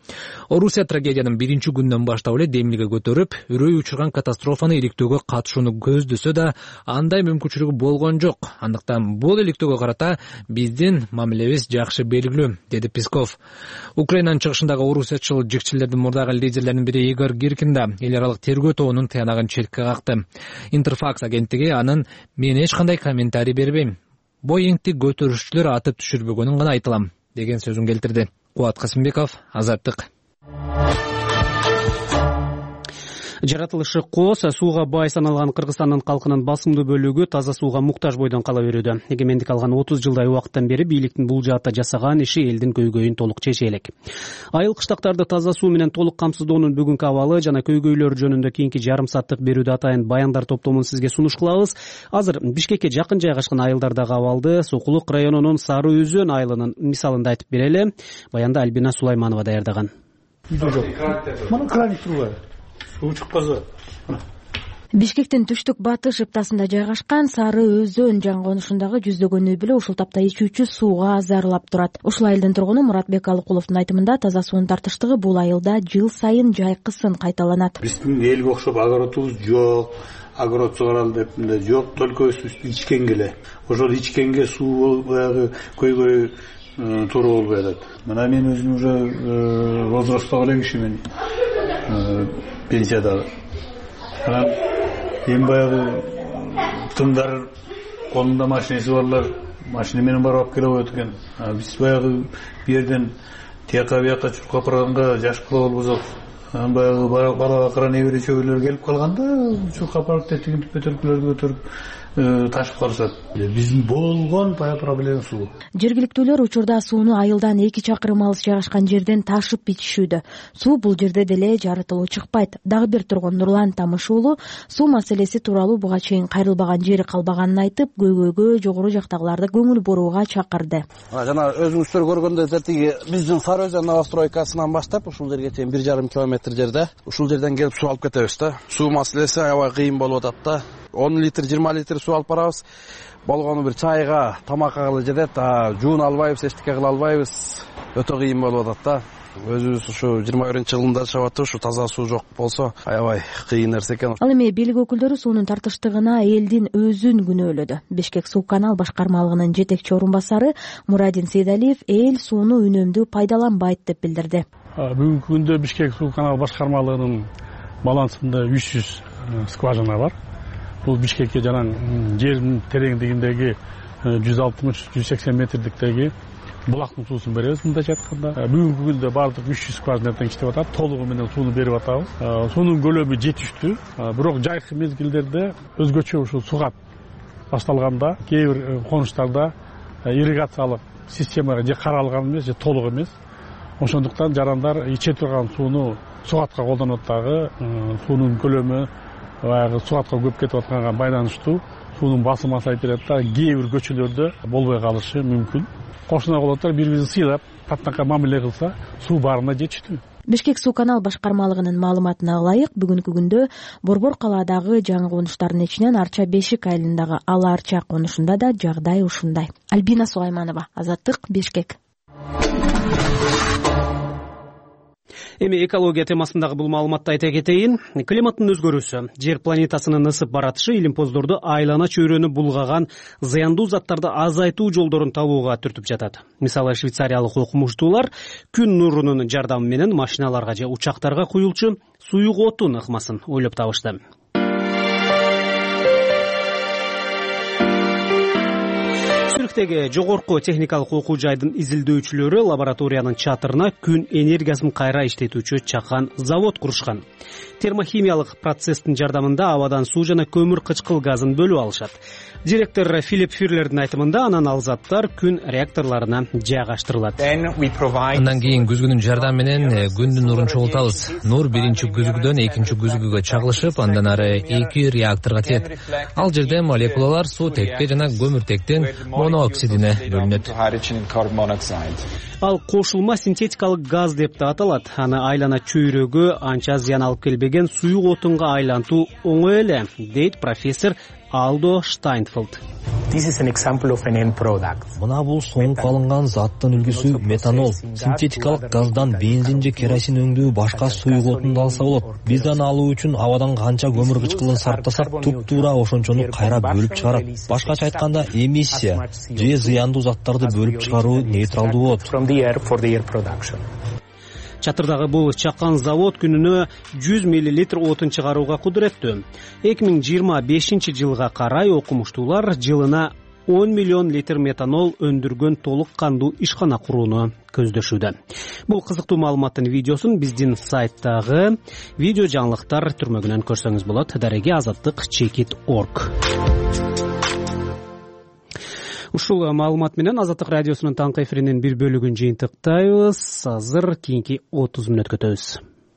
Орусия трагедиянын биринчи күнүнөн баштап эле демилге көтөрүп, үрөй учурган катастрофаны иликтөөгө катышууну көздөсө да, андай мүмкүнчүлүгү болгон жок. Андыктан бул иликтөөгө карата биздин мамилебиз жакшы белгилүү, деди Песков. Украинанын чыгышындагы орусиячыл жикчилердин мурдагы лидерлеринин бири Игорь Гиркин да эл аралык тергөө тобунун тыянагын четке какты. Интерфакс агенттиги анын мен эч кандай комментарий бербейм. Боингти көтөрүшчүлөр атып түшүрбөгөнүн гана айтылам деген сөзүн келтирди. Кубат Касымбеков, Азаттык. Жаратылышы кос, сууга бай саналган Кыргызстандын калкынын басымдуу бөлүгү таза сууга муктаж бойдон кала берүүдө. Эгемендик алган отуз жылдай убакыттан бери бийликтин бул жаатта жасаган иши элдин көйгөйүн толук чече элек. Айыл кыштактарды таза суу менен толук камсыздоонун бүгүнкү абалы жана көйгөйлөр жөнүндө кийинки жарым сааттык берүүдө атайын баяндар топтомун сизге сунуш кылабыз. Азыр Бишкекке жакын жайгашкан айылдардагы абалды Сокулук районунун Сары Өзөн айылынын мисалында айтып берели. Баянда Альбина Сулайманова даярдаган. Мунун краник турбайбы? Суу чыкпаса. Бишкектин түштүк батыш ыптасында жайгашкан Сары Өзөн жан конушундагы жүздөгөн үй бүлө ушул тапта ичүүчү сууга зарлап турат. Ушул айылдын тургуну Муратбек Алыкуловдун айтымында таза суунун тартыштыгы бул айылда жыл сайын жайкысын кайталанат. Биздин элге окшоп огородубуз жок, огород сугаралы деп мындай жок, только ичкенге эле. Ошол ичкенге суу баягы көйгөй туура болбой атат. Мына мен өзүм уже возрасттагы эле кишимен. Пенсияда. Анан эми баягы тымдар колунда машинеси барлар машина менен барып алып келе коет экен. Биз баягы бу жерден тияка бияка чуркап барганга жаш кыла болбосок, анан баягы бала бакыра небере чөбөлөр келип калганда чуркап барып тетигин көтөрүкүлөрдү көтөрүп ташып калышат. Биздин болгон бая проблема суу. Жергиликтүүлөр учурда сууну айылдан эки чакырым алыс жайгашкан жерден ташып ичишүүдө. Суу бул жерде деле жарытылуу чыкпайт. Дагы бир тургун Нурлан Тамыш уулу суу маселеси тууралуу буга чейин кайрылбаган жери калбаганын айтып, көйгөйгө жогору жактагыларды көңүл бурууга чакырды. Жана өзүңүздөр көргөндөй тиги биздин Сары Өзөн новостройкасынан баштап ушул жерге чейин бир жарым километр жерде, ушул жерден келип суу алып кетебиз да. Суу маселеси аябай кыйын болуп атат да. он литр, жыйырма литр суу алып барабыз. Болгону бир чайга, тамакка гана жетет, а жуун албайбыз, эчтеке кыла албайбыз. Өтө кыйын болуп атат да. Өзүбүз ушу жыйырма биринчи жылында жашап атып, ушу таза суу жок болсо, аябай кыйын нерсе экен. Ал эми бийлик өкүлдөрү суунун тартыштыгына элдин өзүн күнөөлөдү. Бишкек суу канал башкармалыгынын жетекчи орун басары Мурадин Сейдалиев эл сууну үнөмдүү пайдаланбайт деп билдирди. Бүгүнкү күндө Бишкек суу канал башкармалыгынын балансында үч жүз скважина бар. Бул Бишкекке жанагы жердин тереңдигиндеги жүз алтымыш жүз сексен метрдиктеги булактын суусун беребиз мындайча айтканда. Бүгүнкү күндө баардык үч жүз скважинадан иштеп атат, толугу менен сууну берип атабыз. Суунун көлөмү жетиштүү, бирок жайкы мезгилдерде өзгөчө ушул сугат башталганда кээ бир конуштарда ирригациялык системага же каралган эмес, же толук эмес. Ошондуктан жарандар иче турган сууну сугатка колдонот дагы, суунун көлөмү баягы сугатка көп кетип атканга байланыштуу суунун басымы азайып берет да, кээ бир көчөлөрдө болбой калышы мүмкүн. Кошуна колоттор бири-бирин сыйлап, таттакка мамиле кылса, суу баарына жетиштүү. Бишкек суу канал башкармалыгынын маалыматына ылайык, бүгүнкү күндө Борбор калаадагы жаңы конуштардын ичинен Арча Бешик айылындагы Ала Арча конушунда да жагдай ушундай. Альбина Сулайманова, Азаттык, Бишкек. Эми экология темасындагы бул маалыматты айта кетейин. Климаттын өзгөрүүсү, жер планетасынын ысып баратышы илимпоздорду айлана чөйрөнү булгаган зыяндуу заттарды азайтуу жолдорун табууга түртүп жатат. Мисалы, швейцариялык окумуштуулар күн нурунун жардамы менен машиналарга же учактарга куюлчу суюк отун ыкмасын ойлоп табышты. Сүрүктөгү жогорку техникалык окуу жайдын изилдөөчүлөрү лабораториянын чатырына күн энергиясын кайра иштетүүчү чакан завод курушкан. Термохимиялык процесстин жардамында абадан суу жана көмүр кычкыл газын бөлүп алышат. Директор Филипп Фюрлердин айтымында анан ал заттар күн реакторлоруна жайгаштырылат. Андан кийин күзгүнүн жардамы менен күндүн нурун чогултабыз. Нур биринчи күзгүдөн экинчи күзгүгө чагылышып, андан ары эки реакторго тиет. Ал жерде молекулалар суутекке жана көмүртектин монооксидине бөлүнөт. ал кошулма синтетикалык газ деп да аталат. Аны айлана чөйрөгө анча зыян алып келбеген суюк отунга айлантуу оңой эле, дейт профессор Алдо Штайнфелд. Мына бул соңуп алынган заттын үлгүсү метанол. Синтетикалык газдан бензин же керосин өңдүү башка суюк отунду алса болот. Биз аны алуу үчүн абадан канча көмүр кычкылын сарптасак, туп-туура ошончону кайра бөлүп чыгарат. Башкача айтканда, эмиссия же зыяндуу заттарды бөлүп чыгаруу нейтралдуу болот. Чатырдагы бул чакан завод күнүнө жүз миллилитр отун чыгарууга кудуреттүү. эки миң жыйырма бешинчи жылга карай окумуштуулар жылына он миллион литр метанол өндүргөн толук кандуу ишкана курууну көздөшүүдө. Бул кызыктуу маалыматтын видеосун биздин сайттагы видео жаңылыктар түрмөгүнөн көрсөңүз болот. Дареги азаттык чекит точка орг. Ушул маалымат менен Азаттык радиосунун таңкы эфиринин бир бөлүгүн жыйынтыктайбыз. Азыр кийинки отуз мүнөткө өтөбүз.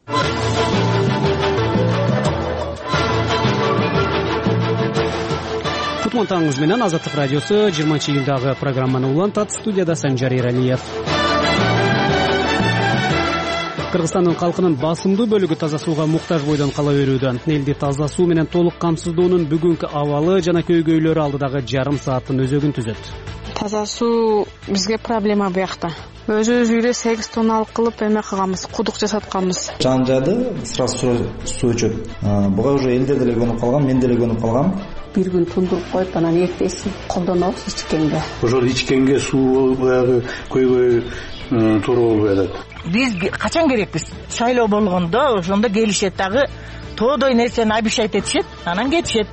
Кутман таңыңыз менен Азаттык радиосу жыйырманчы июлдагы программаны улантат. Студияда Санжар Эралиев. Кыргызстандын калкынын басымдуу бөлүгү таза сууга муктаж бойдон кала берүүдө. Элди таза суу менен толук камсыздоонун бүгүнкү абалы жана көйгөйлөрү алдыдагы жарым сааттын өзөгүн түзөт. Таза суу бизге проблема буякта. Өзүбүз үйдө сегиз тонналык кылып эме кылганбыз, кудук жасатканбыз. Жан жады сразу суу өчөт. Буга уже элдер деле көнүп калган, мен деле көнүп калгам. Бир күн тундуруп коюп, анан эртеси колдонобуз ичкенге. Ошол ичкенге суу баягы көйгөй туура болбой атат. Биз качан керекпиз? Шайлоо болгондо ошондо келишет дагы, тоодой нерсени обещать этишет, анан кетишет.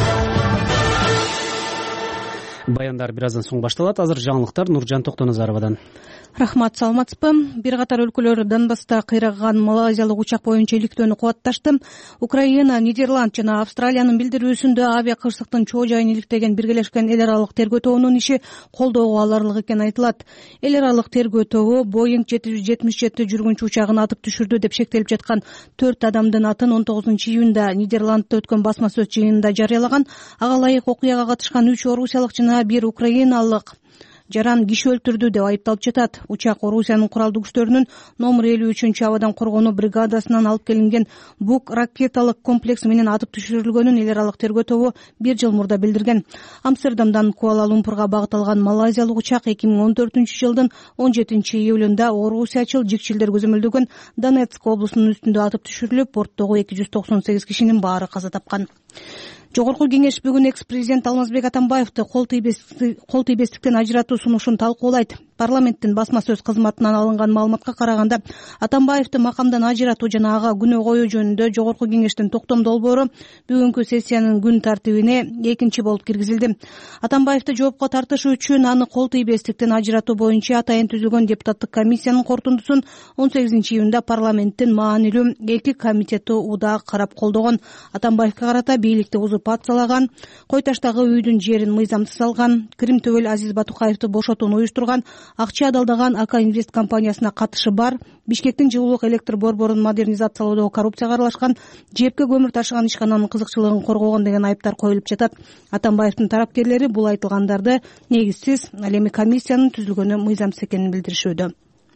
Баяндар бир аздан соң башталат. Азыр жаңылыктар Нуржан Токтоназаровадан. Рахмат, саламатсызбы? Бир катар өлкөлөр Донбасста кыйраган малайзиялык учак боюнча иликтөөнү кубатташты. Украина, Нидерланд жана Австралиянын билдирүүсүндө авиа кырсыктын чоо жайын иликтеген Биргелешкен эл аралык тергөө тобунун иши колдоого аларлык экени айтылат. Эл аралык тергөө тобу Боинг жети жүз жетимиш жети жүргүнчү учагын атып түшүрдү деп шектелип жаткан төрт адамдын атын он тогузунчу июнда Нидерландта өткөн басма сөз жыйынында жарыялаган. Ага ылайык окуяга катышкан үч орусиялык жана бир украиналык жаран киши өлтүрдү деп айыпталып жатат. Учак Орусиянын куралдуу күчтөрүнүн номер элүү үчүнчү абадан коргонуу бригадасынан алып келинген бук ракеталык комплекси менен атып түшүрүлгөнүн эл аралык тергөө тобу бир жыл мурда билдирген. Амстердамдан Куала-Лумпурга багыт алган малайзиялык учак эки миң он төртүнчү жылдын он жетинчи июлунда орусиячыл жикчилдер көзөмөлдөгөн Донецк облусунун үстүндө атып түшүрүлүп, борттогу эки жүз токсон сегиз кишинин баары каза тапкан. Жогорку кеңеш бүгүн экс-президент Алмазбек Атамбаевди кол тийбестиктен ажыратуу сунушун талкуулайт. Парламенттин басма сөз кызматынан алынган маалыматка караганда, Атамбаевди макамдан ажыратуу жана ага күнөө коюу жөнүндө жогорку кеңештин токтом долбоору бүгүнкү сессиянын күн тартибине экинчи болуп киргизилди. Атамбаевди жоопко тартыш үчүн аны кол тийбестиктен ажыратуу боюнча атайын түзүлгөн депутаттык комиссиянын корутундусун он сегизинчи июнда парламенттин маанилүү эки комитети удаа карап колдогон. Атамбаевге карата бийликти узурпациялаган, кой таштагы үйдүн жерин мыйзамсыз алган, Крим төбөл Азиз Батукаевди бошотууну уюштурган, акча адалдаган Ака Инвест компаниясына катышы бар, Бишкектин жылуулук электр борборун модернизациялоодо коррупцияга аралашкан, жепке көмүр ташыган ишкананын кызыкчылыгын коргогон деген айыптар коюлуп жатат. Атамбаевдин тарапкерлери бул айтылгандарды негизсиз, ал эми комиссиянын түзүлгөнү мыйзамсыз экенин билдиришүүдө.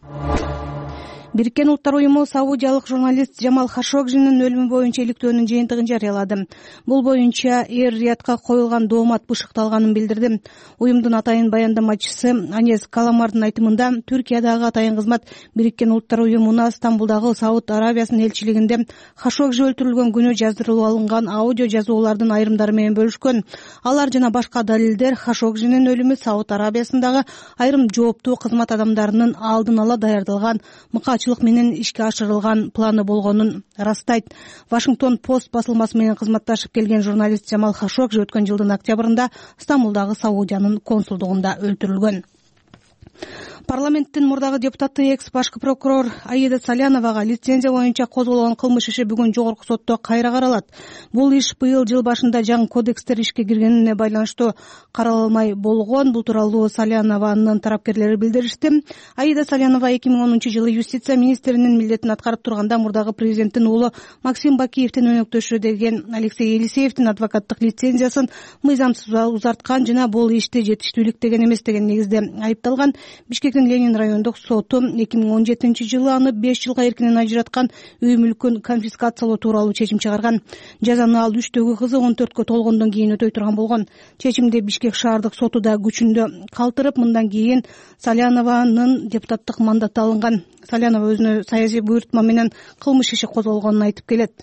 Бириккен Улуттар уюму саудиялык журналист Жамал Хашогжинин өлүмү боюнча иликтөөнүн жыйынтыгын жарыялады. Бул боюнча Эр-Риядка коюлган доомат бышыкталганын билдирди. Уюмдун атайын баяндамачысы Анес Каламардын айтымында, Түркиядагы атайын кызмат Бириккен Улуттар уюмуна Стамбулдагы Сауд Арабиясынын элчилигинде Хашогжи өлтүрүлгөн күнү жаздырылып алынган аудио жазуулардын айрымдары менен бөлүшкөн. Алар жана башка далилдер Хашогжинин өлүмү Сауд Арабиясындагы айрым жооптуу кызмат адамдарынын алдын ала даярдалган мыкаачылык менен ишке ашырылган планы болгонун ырастайт. Вашингтон Пост басылмасы менен кызматташып келген журналист Жамал Хашогжи өткөн жылдын октябрында Стамбулдагы Саудиянын консулдугунда өлтүрүлгөн. Парламенттин мурдагы депутаты экс башкы прокурор Аида Саляновага лицензия боюнча козголгон кылмыш иши бүгүн жогорку сотто кайра каралат. Бул иш быйыл жыл башында жаңы кодекстер ишке киргенине байланыштуу каралмай болгон. Бул тууралуу Салянованын тарапкерлери билдиришти. Аида Салянова эки миң онунчу жылы юстиция министринин милдетин аткарып турганда мурдагы президенттин уулу Максим Бакиевдин өнөктөшү деген Алексей Елисеевдин адвокаттык лицензиясын мыйзамсыз узарткан жана бул ишти жетиштүүлүк деген эмес деген негизде айыпталган. Бишкек бишкектин Ленин райондук соту эки миң он жетинчи жылы аны беш жылга эркинен ажыраткан үй мүлкүн конфискациялоо тууралуу чечим чыгарган. Жазаны ал үчтөгү кызы он төрткө толгондон кийин өтөй турган болгон. Чечимди Бишкек шаардык соту да күчүндө калтырып, мындан кийин Салянованын депутаттык мандаты алынган. Салянова өзүнө саясий буйрутма менен кылмыш иши козголгонун айтып келет.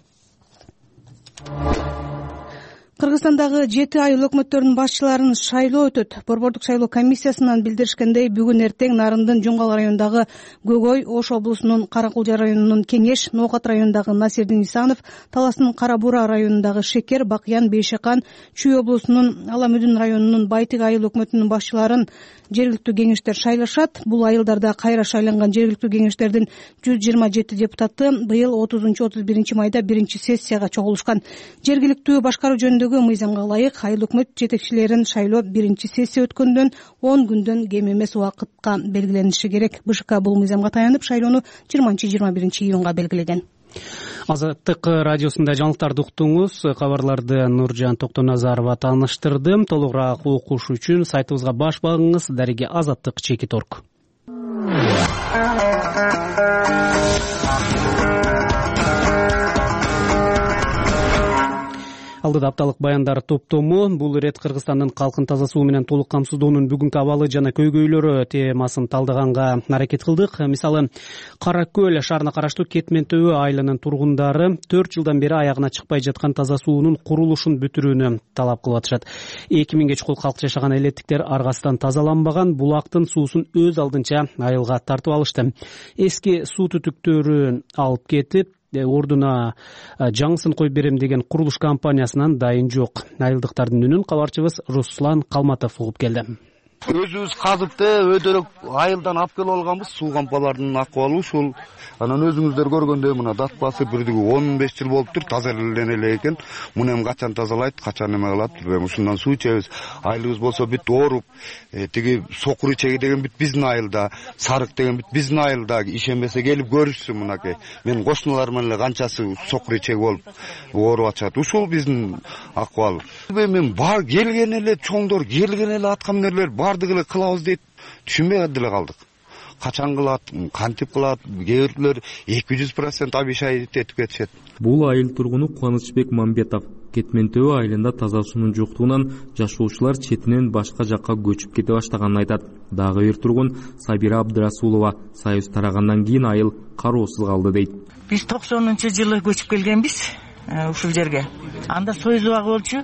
Кыргызстандагы жети айыл өкмөттөрүнүн башчыларын шайлоо өтөт. Борбордук шайлоо комиссиясынан билдиришкендей, бүгүн эртең Нарындын Жоңгал районундагы Гөгөй, Ош облусунун Каракулжа районунун Кеңеш, Ноокат районундагы Насирдин Исанов, Таластын Кара Бура районундагы Шекер, Бакыян, Бейшакан, Чүй облусунун Аламүдүн районунун Байтык айыл өкмөтүнүн башчыларын жергиликтүү кеңештер шайлашат. Бул айылдарда кайра шайланган жергиликтүү кеңештердин жүз жыйырма жети депутаты быйыл отузунчу отуз биринчи майда биринчи сессияга чогулушкан. Жергиликтүү башкаруу жөнүндөгү мыйзамга ылайык айыл өкмөт жетекчилерин шайлоо биринчи сессия өткөндөн он күндөн кем эмес убакытка белгилениши керек. БШК бул мыйзамга таянып шайлоону жыйырманчы жыйырма биринчи июнга белгилеген. Азаттык радиосунда жаңылыктарды уктуңуз. Кабарларды Нуржан Токтоназарова тааныштырды. Толугураак окуш үчүн сайтыбызга баш багыңыз дареги азаттык чекит орг. Алдыда апталык баяндар топтому. Бул ирет Кыргызстандын калкын таза суу менен толук камсыздоонун бүгүнкү абалы жана көйгөйлөрү темасын талдаганга аракет кылдык. Мисалы, Кара Көл шаарына караштуу Кетмен Төбө айылынын тургундары төрт жылдан бери аягына чыкпай жаткан таза суунун курулушун бүтүрүүнү талап кылып атышат. эки миңге чукул калк жашаган элеттиктер аргасынан тазаланбаган булактын суусун өз алдынча айылга тартып алышты. Эски суу түтүктөрүн алып кетип, ордуна жаңысын коюп берем деген курулуш компаниясынан дайын жок. Айылдыктардын үнүн кабарчыбыз Руслан Калматов угуп келди. Өзүбүз казып өйдөрөк айылдан алып келип алганбыз. Суу кампаларынын акыбалы ушул. Анан өзүңүздөр көргөндөй мына датпасы бирдиги он беш жыл болуптур, тазалана эле экен. Муну эми качан тазалайт, качан эме кылат билбейм. Ушундан суу ичебиз. Айылыбыз болсо бүт ооруп, тиги сокур ичеги деген бүт биздин айылда, сарык деген бүт биздин айылда. Ишенбесе келип көрүшсүн мынакей. Мен кошуналар менен эле канчасы сокур ичеги болуп ооруп атышат. Ушул биздин акыбал. Мен бар келген эле чоңдор, келген эле аткамнерлер бардыгы эле кылабыз дейт. Түшүнбөй деле калдык. Качан кылат, кантип кылат, кээ бирлер эки жүз процент обещать этип кетишет. Бул айыл тургуну Кубанычбек Мамбетов Кетмен Төбө айылында таза суунун жоктугунан жашоочулар четинен башка жакка көчүп кете баштаганын айтат. Дагы бир тургун Сабира Абдрасулова союз тарагандан кийин айыл кароосуз калды дейт. Биз токсонунчу жылы көчүп келгенбиз ушул жерге. Анда союз убагы болчу,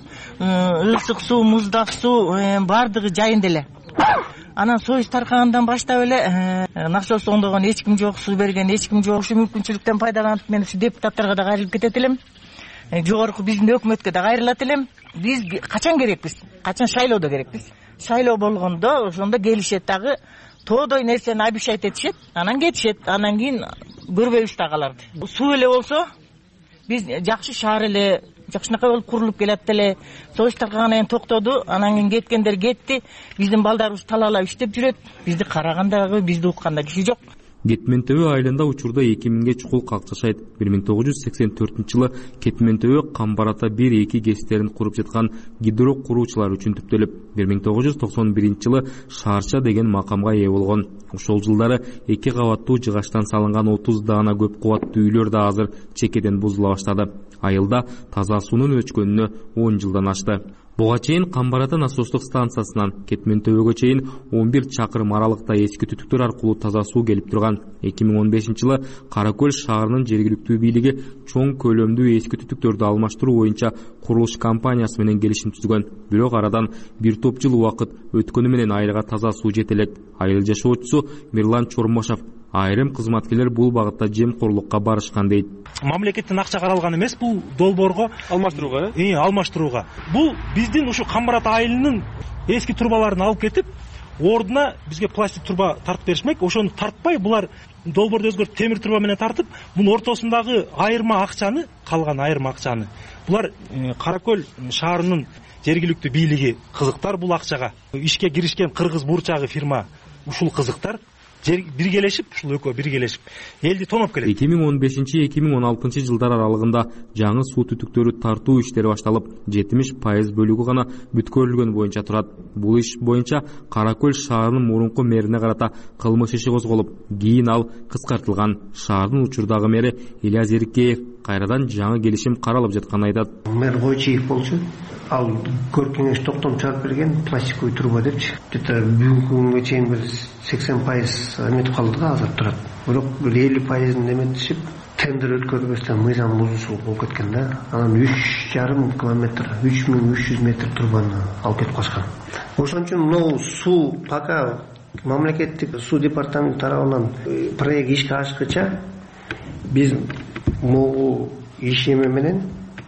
ысык суу, муздак суу бардыгы жайында эле. Анан союз таркагандан баштап эле насос оңдогон эч ким жок, суу берген эч ким жок. Ушу мүмкүнчүлүктөн пайдаланып мен ушу депутаттарга да кайрылып кетет элем. Жогорку биздин өкмөткө да кайрылат элем. Биз качан керекпиз? Качан шайлоодо керекпиз? Шайлоо болгондо ошондо келишет дагы тоодой нерсени обещать этишет, анан кетишет. Анан кийин көрбөйбүз дагы аларды. Суу эле болсо биз жакшы шаар эле жакшынакай болуп курулуп келет эле. Союз таркагандан кийин токтоду, анан кийин кеткендер кетти. Биздин балдарыбыз талаалап иштеп жүрөт. Бизди карагандагы, бизди укканда киши жок. Кетмен Төбө айылында учурда эки миңге чукул калк жашайт. бир миң тогуз жүз сексен төртүнчү жылы Кетмен Төбө Камбарата бир эки кестерин куруп жаткан гидро куруучулар үчүн түптөлүп, бир миң тогуз жүз токсон биринчи жылы Шаарча деген макамга ээ болгон. Ошол жылдары эки кабаттуу жыгачтан салынган отуз даана көп кубаттуу үйлөр да азыр чекеден бузула баштады. Айылда таза суунун өчкөнүнө он жылдан ашты. Буга чейин Камбарата насостук станциясынан Кетмен Төбөгө чейин он бир чакырым аралыкта эски түтүктөр аркылуу таза суу келип турган. эки миң он бешинчи жылы Кара Көл шаарынын жергиликтүү бийлиги чоң көлөмдүү эски түтүктөрдү алмаштыруу боюнча курулуш компаниясы менен келишим түзгөн. Бирок арадан бир топ жыл убакыт өткөнү менен айылга таза суу жете элек. Айыл жашоочусу Мирлан Чормошов айрым кызматкерлер бул багытта жемкорлукка барышкан дейт. Мамлекеттен акча каралган эмес бул долбоорго алмаштырууга, э, алмаштырууга. Бул биздин ушу Камбарата айылынын эски трубаларын алып кетип, ордуна бизге пластик труба тартып беришмек. Ошону тартпай, булар долбоорду өзгөртүп темир труба менен тартып, мунун ортосундагы айырма акчаны, калган айырма акчаны булар Кара Көл шаарынын жергиликтүү бийлиги кызыктар бул акчага. Ишке киришкен кыргыз бурчагы фирма ушул кызыктар. биргелешип ушул экөө биргелешип элди тоноп келет. эки миң он бешинчи эки миң он алтынчы жылдар аралыгында жаңы суу түтүктөрү тартуу иштери башталып, жетимиш пайыз бөлүгү гана бүткөрүлгөн боюнча турат. Бул иш боюнча Кара Көл шаарынын мурунку мэрине карата кылмыш иши козголуп, кийин ал кыскартылган. Шаардын учурдагы мэри Ильяс Эрикеев кайрадан жаңы келишим каралып жатканын айтат. Мэр Гойчиев болчу, ал көркеңеш токтом чыгарып берген пластиковый труба депчи. Где-то бүгүнкү күнгө чейин бир сексен пайыз эметип калды да, азыр турат. Бирок бир элүү пайызын эметишип, тендер өткөрбөстөн мыйзам бузуусу болуп кеткен да. Анан үч жарым километр, үч миң үч жүз метр трубаны алып кетип калышкан. Ошон үчүн могу суу пока мамлекеттик суу департаменти тарабынан проект ишке ашкыча биз могу иш эме менен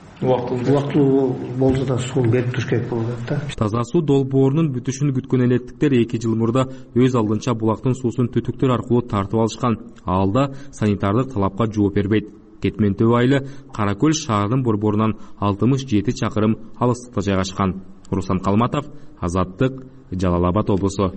убактылуу болсо да сууну берип туруш керек болуп атат да. Таза суу долбоорунун бүтүшүн күткөн элеттиктер эки жыл мурда өз алдынча булактын суусун түтүктөр аркылуу тартып алышкан. Ал да санитардык талапка жооп бербейт. Кетмен Төбө айылы Кара Көл шаарынын борборунан алтымыш жети чакырым алыстыкта жайгашкан. Руслан Калматов, Азаттык, Жалал Абад облусу.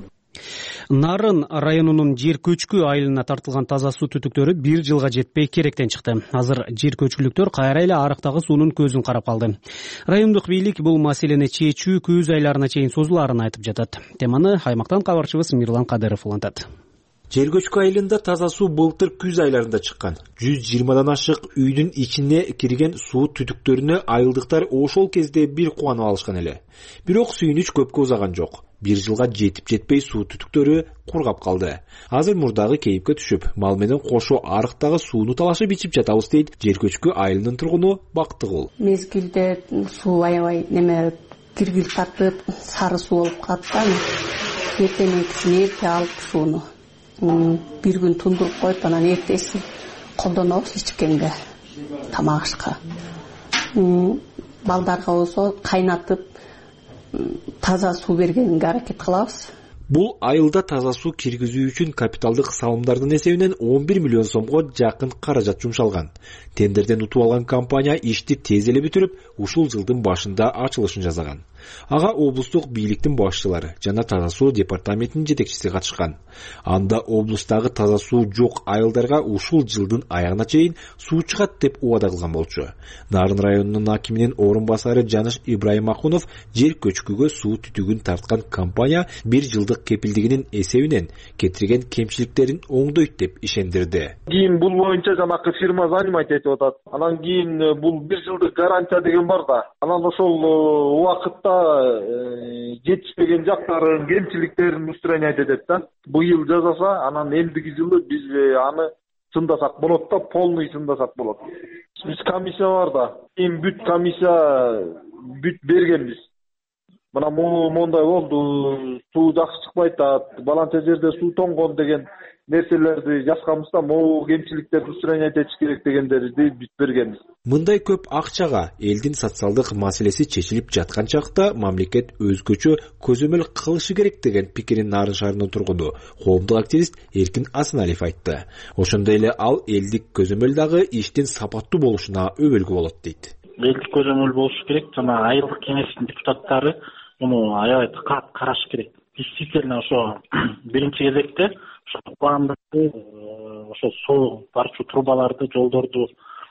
Нарын районунун жер көчкү айылына тартылган таза суу түтүктөрү бир жылга жетпей керектен чыкты. Азыр жер көчкүлүктөр кайра эле арыктагы суунун көзүн карап калды. Райондук бийлик бул маселени чечүү күз айларына чейин созулаарын айтып жатат. Теманы аймактан кабарчыбыз Мирлан Кадыров улантат. Жер көчкү айылында таза суу былтыр күз айларында чыккан. жүз жыйырмадан ашык үйдүн ичине кирген суу түтүктөрүнө айылдыктар ошол кезде бир кубанып алышкан эле. Бирок сүйүнүч көпкө узаган жок. Бир жылга жетип жетпей суу түтүктөрү кургап калды. Азыр мурдагы кейипке түшүп, мал менен кошо арыктагы сууну талашып ичип жатабыз дейт жер көчкү айылынын тургуну Бактыгул. Мезгилде суу аябай неме киргип тартып, сары суу болуп калат да. Эртеңкисин эрте алып сууну бир күн тундуруп коюп, анан эртеси колдонобуз ичкенге, тамак ашка. Балдарга болсо кайнатып таза суу бергенге аракет кылабыз. Бул айылда таза суу киргизүү үчүн капиталдык салымдардын эсебинен он бир миллион сомго жакын каражат жумшалган. Тендерден утуп алган компания ишти тез эле бүтүрүп, ушул жылдын башында ачылышын жасаган. Ага облустук бийликтин башчылары жана таза суу департаментинин жетекчиси катышкан. Анда облустагы таза суу жок айылдарга ушул жылдын аягына чейин суу чыгат деп убада кылган болчу. Нарын районунун акиминин орун басары Жаныш Ибраимахунов жер көчкүгө суу түтүгүн тарткан компания бир жылдык кепилдигинин эсебинен кетирген кемчиликтерин оңдойт деп ишендирди. Кийин бул боюнча жанакы фирма занимать этип атат. Анан кийин бул бир жылдык гарантия деген бар да. Анан ошол убакытта жетишпеген жактарын, кемчиликтерин устранять этет да. Быйыл жасаса, анан элдиги жылы биз аны сындасак болот да, полный сындасак болот. Биз комиссия бар да. Кийин бүт комиссия бүт бергенбиз. Мына мондай болду, суу жакшы чыкпайт да, баланча жерде суу тоңгон деген нерселерди жазганбыз да, могу кемчиликтерди устранять этиш керек дегендерди бүт бергенбиз. Мындай көп акчага элдин социалдык маселеси чечилип жаткан чакта мамлекет өзгөчө көзөмөл кылышы керек деген пикирин Нарын шаарынын тургуну, коомдук активист Эркин Асаналиев айтты. Ошондой эле ал элдик көзөмөл дагы иштин сапаттуу болушуна өбөлгү болот дейт. Элдик көзөмөл болушу керек, жана айылдык кеңештин депутаттары муну аябай кат караш керек. Действительно ошо биринчи кезекте ошо пландарды, ошо суу барчу трубаларды, жолдорду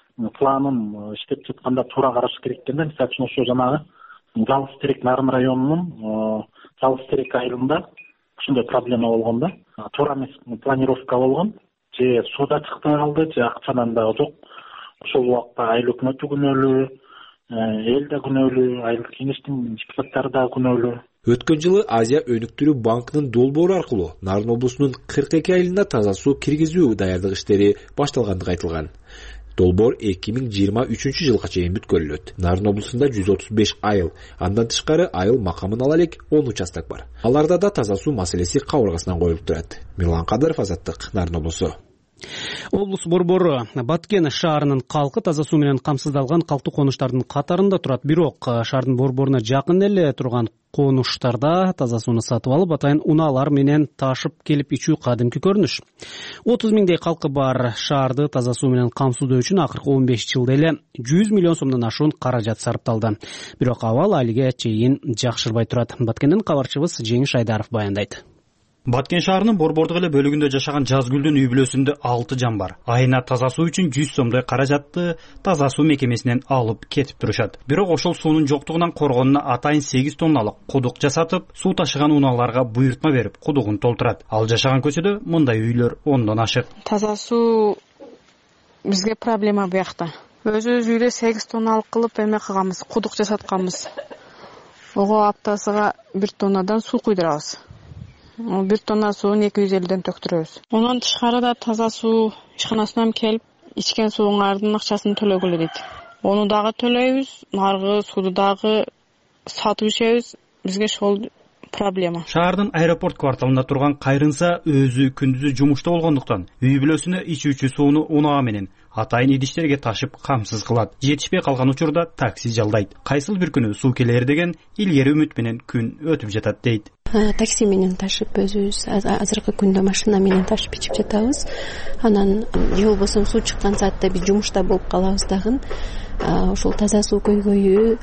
планын иштеп жатканда туура караш керек экен да. Мисалы үчүн ошо жанагы Жалгыз Терек Нарын районунун Жалгыз Терек айылында ушундай проблема болгон да. Туура эмес планировка болгон. Же сууда чыкпай калды, же акчанан дагы жок. Ошол убакта айыл өкмөтү күнөөлүү, эл да күнөөлүү, айыл кеңештин депутаттары да күнөөлүү. Өткөн жылы Азия өнүктүрүү банкынын долбоору аркылуу Нарын облусунун кырк эки айылына таза суу киргизүү даярдык иштери башталгандыгы айтылган. Долбоор эки миң жыйырма үчүнчү жылга чейин бүткөрүлөт. Нарын облусунда жүз отуз беш айыл, андан тышкары айыл макамын ала элек он участок бар. Аларда да таза суу маселеси кабыргасынан коюлуп турат. Мирлан Кадыров, Азаттык, Нарын облусу. Облус борбору Баткен шаарынын калкы таза суу менен камсыздалган калктуу конуштардын катарында турат. Бирок шаардын борборуна жакын эле турган конуштарда таза сууну сатып алып, атайын унаалар менен ташып келип ичүү кадимки көрүнүш. отуз миңдей калкы бар шаарды таза суу менен камсыздоо үчүн акыркы он беш жылда эле жүз миллион сомдон ашуун каражат сарпталды. Бирок абал алиге чейин жакшырбай турат. Баткенден кабарчыбыз Жеңиш Айдаров баяндайт. Баткен шаарынын Борбордук эле бөлүгүндө жашаган Жазгүлдүн үй бүлөсүндө алты жан бар. Айына таза суу үчүн жүз сомдой каражатты таза суу мекемесинен алып кетип турушат. Бирок ошол суунун жоктугунан коргонуна атайын сегиз тонналык кудук жасатып, суу ташыган унааларга буйртма берип, кудугун толтурат. Ал жашаган көчөдө мындай үйлөр ондон ашык. Таза суу бизге проблема буякта. Өзүбүз үйдө сегиз тонналык кылып эме кылганбыз, кудук жасатканбыз. Ого аптасыга бир тоннадан суу куйдурабыз. Бир тонна суун эки жүз элүүдөн төктүрөбүз. Онун тышкарыда таза суу ишканасынан келип, ичкен сууңардын акчасын төлөгүлө дейт. Ону дагы төлөйбүз, наркы сууду дагы сатып ичебиз. Бизге ошол проблема. Шаардын аэропорт кварталында турган Кайрынса өзү күндүзү жумушта болгондуктан үй бүлөсүнө ичүүчү сууну унаа менен атайын идиштерге ташып камсыз кылат. Жетишпей калган учурда такси жалдайт. Кайсыл бир күнү суу келер деген илгери үмүт менен күн өтүп жатат дейт. Такси менен ташып өзүбүз азыркы күндө машина менен ташып ичип жатабыз. Анан же болбосо суу чыккан саатта биз жумушта болуп калабыз дагы. Ошол таза суу көйгөйү,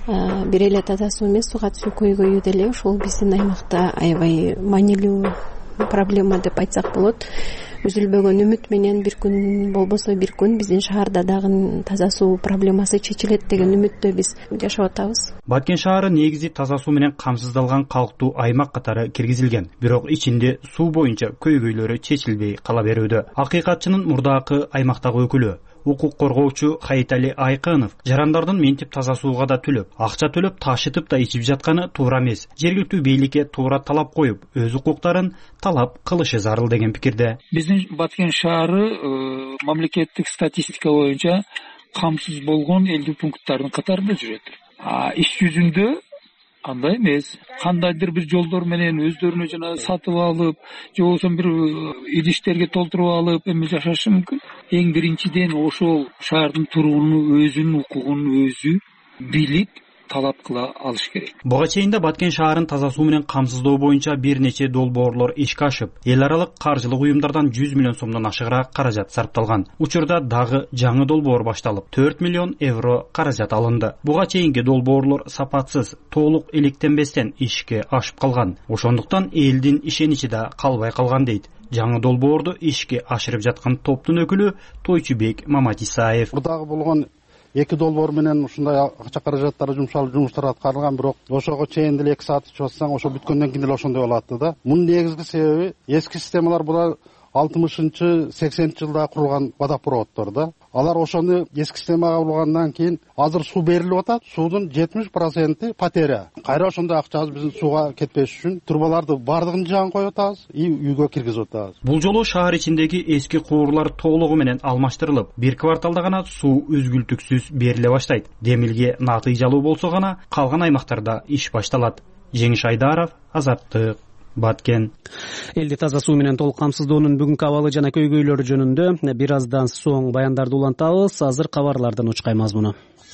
бир эле таза суу эмес, сугат суу көйгөйү деле ошол биздин аймакта аябай маанилүү проблема деп айтсак болот. Үзүлбөгөн үмүт менен бир күн болбосо бир күн биздин шаарда дагы таза суу проблемасы чечилет деген үмүттө биз жашап атабыз. Баткен шаары негизи таза суу менен камсыздалган калктуу аймак катары киргизилген. Бирок ичинде суу боюнча көйгөйлөрү чечилбей кала берүүдө. Акыйкатчынын мурдакы аймактагы өкүлү укук коргоочу Кайтали Айкынов жарандардын ментип таза сууга да төлөп, акча төлөп ташытып да ичип жатканы туура эмес. Жергиликтүү бийликке туура талап коюп, өз укуктарын талап кылышы зарыл деген пикирде. Биздин Баткен шаары мамлекеттик статистика боюнча камсыз болгон элүү пункттардын катарында жүрөт. А иш жүзүндө андай эмес. Кандайдыр бир жолдор менен өздөрүнө жана сатып алып, же болбосо бир идиштерге толтуруп алып эме жашашы мүмкүн. Эң биринчиден ошол шаардын тургуну өзүнүн укугун өзү билип талап кыла алыш керек. Буга чейин да Баткен шаарын таза суу менен камсыздоо боюнча бир нече долбоорлор ишке ашып, эл аралык каржылык уюмдардан жүз миллион сомдон ашыгыраак каражат сарпталган. Учурда дагы жаңы долбоор башталып, төрт миллион евро каражат алынды. Буга чейинки долбоорлор сапатсыз, толук иликтенбестен ишке ашып калган. Ошондуктан элдин ишеничи да калбай калган дейт. Жаңы долбоорду ишке ашырып жаткан топтун өкүлү Тойчубек Маматисаев. Мурдагы болгон эки долбоор менен ушундай акча каражаттары жумшалып жумуштар аткарылган, бирок ошого чейин деле эки саат ичип атсаң, ошо бүткөндөн кийин деле ошондой болот да. Мунун негизги себеби эски системалар була алтымышынчы сексенинчи жылда курулган водопроводдор да. Алар ошону эски системага бургандан кийин азыр суу берилип атат. Суудун жетимиш проценти потеря. Кайра ошондой акчабыз биздин сууга кетпеш үчүн трубаларды бардыгын жагын коюп атабыз, и үйгө киргизип атабыз. Бул жолу шаар ичиндеги эски куурлар толугу менен алмаштырылып, бир кварталда гана суу үзгүлтүксүз бериле баштайт. Демилге натыйжалуу болсо гана калган аймактарда иш башталат. Жеңиш Айдаров, Азаттык, Баткен. Элди таза суу менен толук камсыздоонун бүгүнкү абалы жана көйгөйлөрү жөнүндө бир аздан соң баяндарды улантабыз. Азыр кабарлардан учкай мазмуну.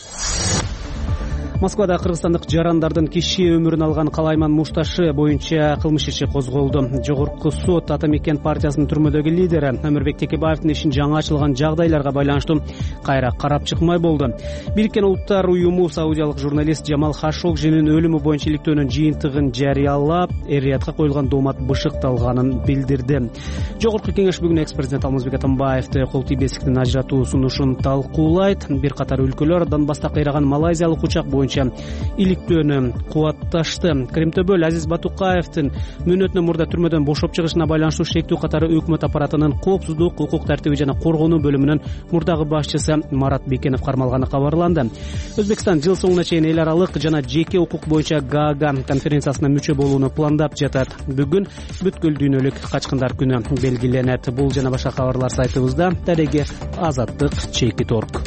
Москвада кыргызстандык жарандардын киши өмүрүн алган Калайман Мушташы боюнча кылмыш иши козголду. Жогорку сот Атамекен партиясынын түрмөдөгү лидери Өмүрбек Текебаевдин ишин жаңы ачылган жагдайларга байланыштуу кайра карап чыкмай болду. Бириккен Улуттар уюму саудиялык журналист Жамал Хашогжинин өлүмү боюнча иликтөөнүн жыйынтыгын жарыялап, эр-риядка коюлган доомат бышыкталганын билдирди. Жогорку кеңеш бүгүн экс-президент Алмазбек Атамбаевди кол тийбестиктен ажыратуу сунушун талкуулайт. Бир катар өлкөлөр Донбасста кыйраган малайзиялык учак боюнча иликтөөнү кубатташты. Кремтөбөл Азиз Батукаевдин мөөнөтүнөн мурда түрмөдөн бошоп чыгышына байланыштуу шектүү катары өкмөт аппаратынын коопсуздук, укук тартиби жана коргонуу бөлүмүнүн мурдагы башчысы Марат Бекенов кармалганы кабарланды. Өзбекстан жыл соңуна чейин эл аралык жана жеке укук боюнча Гаага конференциясына мүчө болууну пландап жатат. Бүгүн бүткүл дүйнөлүк качкындар күнү белгиленет. Бул жана башка кабарлар сайтыбызда. Тереги Азаттык чекит точка орг.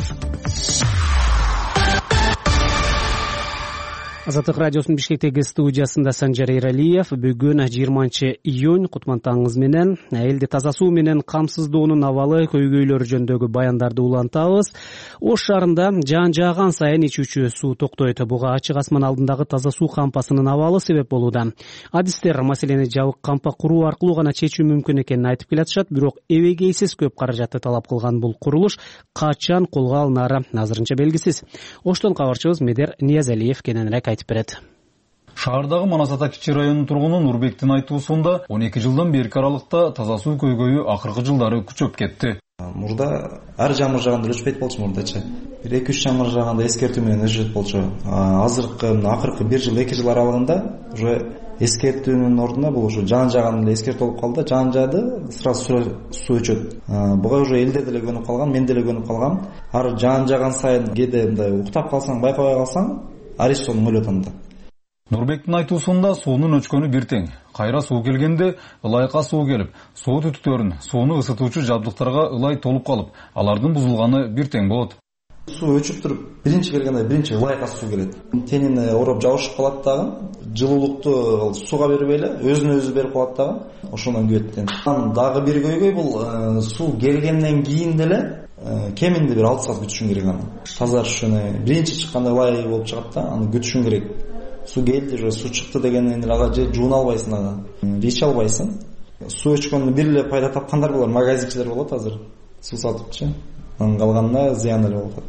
Азаттык радиосунун Бишкектеги студиясында Санжар Эралиев. Бүгүн жыйырманчы июнь кутман таңыңыз менен элди таза суу менен камсыздоонун абалы көйгөйлөрү жөнүндөгү баяндарды улантабыз. Ош шаарында жаан жааган сайын ичүүчү суу токтойт. Буга ачык асман алдындагы таза суу кампасынын абалы себеп болууда. Адистер маселени жабык кампа куруу аркылуу гана чечүү мүмкүн экенин айтып келатышат. Бирок эбегейсиз көп каражатты талап кылган бул курулуш качан колго алынары азырынча белгисиз. Оштон кабарчыбыз Медер Ниязалиев кененирээк айтып берет. Шаардагы Манас ата кичи районунун тургуну Нурбектин айтуусунда он эки жылдан берки аралыкта таза суу көйгөйү акыркы жылдары күчөп кетти. Мурда ар жамыр жаганда өчпөйт болчу мурдачы. Бир эки үч жамыр жаганда эскертүү менен өчөт болчу. Азыркы акыркы бир жыл эки жыл аралыгында уже эскертүүнүн ордуна бул ушу жан жаган эле эскертүү болуп калды. Жан жаады, сразу суу өчөт. Буга уже элдер деле көнүп калган, мен деле көнүп калгам. Ар жан жаган сайын кээде мындай уктап калсаң, байкабай калсаң, ариш сонун өлөт анда. Нурбектин айтуусунда суунун өчкөнү бир тең. Кайра суу келгенде ылайка суу келип, суу түтүктөрүн, сууну ысытуучу жабдыктарга ылай толуп калып, алардын бузулганы бир тең болот. Суу өчүп туруп, биринчи келгенде биринчи ылайка суу келет. Тенин ороп жабышып калат дагы, жылуулукту сууга бербей эле өзүнө өзү берип калат дагы, ошондон күйөт. Дагы бир көйгөй бул суу келгенден кийин деле кеминде бир алты саат күтүшүң керек аны. Тазарышыны биринчи чыкканда ылай болуп чыгат да, аны күтүшүң керек. Суу келди же суу чыкты дегенден кийин ага же жууна албайсың ага. Ич албайсың. Суу өчкөндө бир эле пайда тапкандар болор, магазинчилер болот азыр. Суу сатыпчы. Анын калганына зыян эле болот.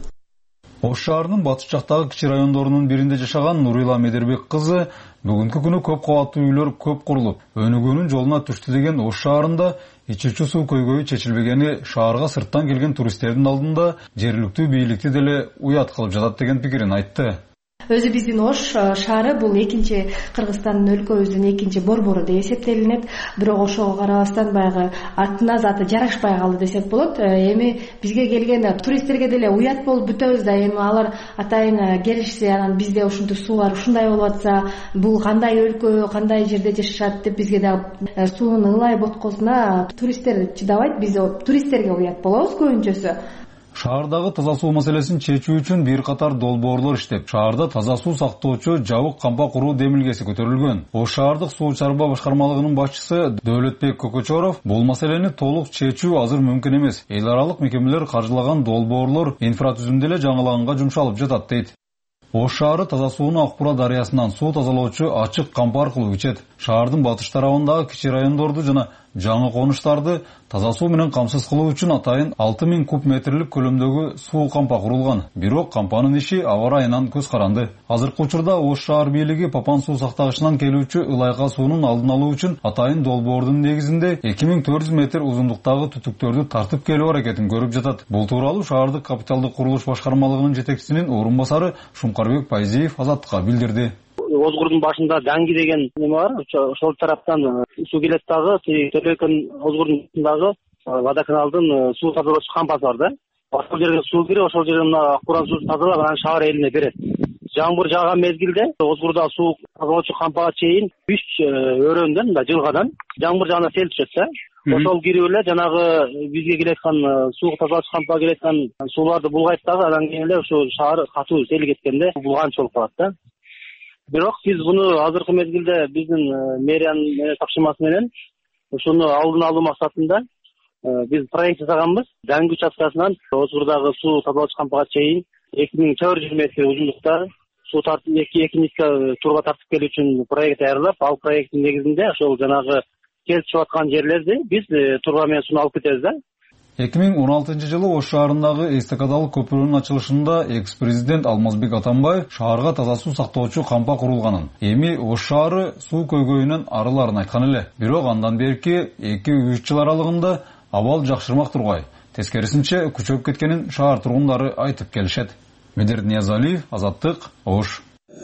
Ош шаарынын батыш жактагы кичи райондорунун биринде жашаган Нурила Медербек кызы бүгүнкү күнү көп кабаттуу үйлөр көп курулуп, өнүгүүнүн жолуна түштү деген Ош шаарында ичүүчү суу көйгөйү чечилбегени шаарга сырттан келген туристтердин алдында жергиликтүү бийликти деле уят кылып жатат деген пикирин айтты. Өзү биздин Ош шаары бул экинчи Кыргызстандын өлкөбүздүн экинчи борбору деп эсептелинет. Бирок ошого карабастан баягы атына заты жарашпай калды десек болот. Эми бизге келген туристтерге деле уят болуп бүтөбүз да. Эми алар атайын келишсе, анан бизде ушинтип суу бар, ушундай болуп атса, бул кандай өлкө, кандай жерде жашашат деп бизге да суунун ылай боткосуна туристтер чыдабайт. Биз туристтерге уят болобуз көбүнчөсү. Шаардагы таза суу маселесин чечүү үчүн бир катар долбоорлор иштеп, шаарда таза суу сактоочу жабык кампа куруу демилгеси көтөрүлгөн. Ош шаардык суу чарба башкармалыгынын башчысы Дөөлөтбек Көкөчөров бул маселени толук чечүү азыр мүмкүн эмес. Эл аралык мекемелер каржылаган долбоорлор инфратүзүмдө эле жаңыланганга жумшалып жатат дейт. Ош шаары таза сууну Акбура дарыясынан суу тазалоочу ачык кампа аркылуу ичет. Шаардын батыш тарабындагы кичи райондорду жана жаңы конуштарды таза суу менен камсыз кылуу үчүн атайын алты миң куб метрлик көлөмдөгү суу кампа курулган. Бирок кампанын иши аба ырайынан көз каранды. Азыркы учурда Ош шаар бийлиги Папан суу сактагычынан келүүчү ылайка суунун алдын алуу үчүн атайын долбоордун негизинде эки миң төрт жүз метр узундуктагы түтүктөрдү тартып келүү аракетин көрүп жатат. Бул тууралуу шаардык капиталдык курулуш башкармалыгынын жетекчисинин орун басары Шумкарбек Пайзиев Азаттыкка билдирди. Озгурдун башында Данги деген неме бар, ошол тараптан суу келет дагы, Төлөкөн Озгурдун башындагы водоканалдын суу тазалоочу кампасы бар да. Ошол жерге суу кирип, ошол жерден Акбуран суу тазалап, анан шаар элине берет. Жамгыр жааган мезгилде Озгурда суу тазалоочу кампага чейин үч өрөөндөн, мындай жылгадан жамгыр жааганда сел түшөт да. Ошол кирип эле жанагы бизге келеткан суу тазалоочу кампага келеткан сууларды булгайт дагы, анан кийин эле ошо шаар катуу сел кеткенде булганчы болуп калат да. Бирок биз буну азыркы мезгилде биздин мэриянын тапшырмасы менен ушуну алдын алуу максатында биз проект жасаганбыз. Данги участкасынан Озгурдагы суу тазалоочу кампага чейин эки миң төрт жүз метр узундукта суу тартып эки эки миска турба тартып келүү үчүн проект даярдап, ал проекттин негизинде ошол жанагы кел түшүп аткан жерлерди биз турба менен сууну алып кетебиз да. эки миң он алтынчы жылы Ош шаарындагы эстакадалык көпүрөнүн ачылышында экс-президент Алмазбек Атамбаев шаарга таза суу сактоочу кампа курулганын, эми Ош шаары суу көйгөйүнөн арыларын айткан эле. Бирок андан берки эки үч жыл аралыгында абал жакшырмак тургай, тескерисинче күчөп кеткенин шаар тургундары айтып келишет. Медер Ниязалиев, Азаттык, Ош.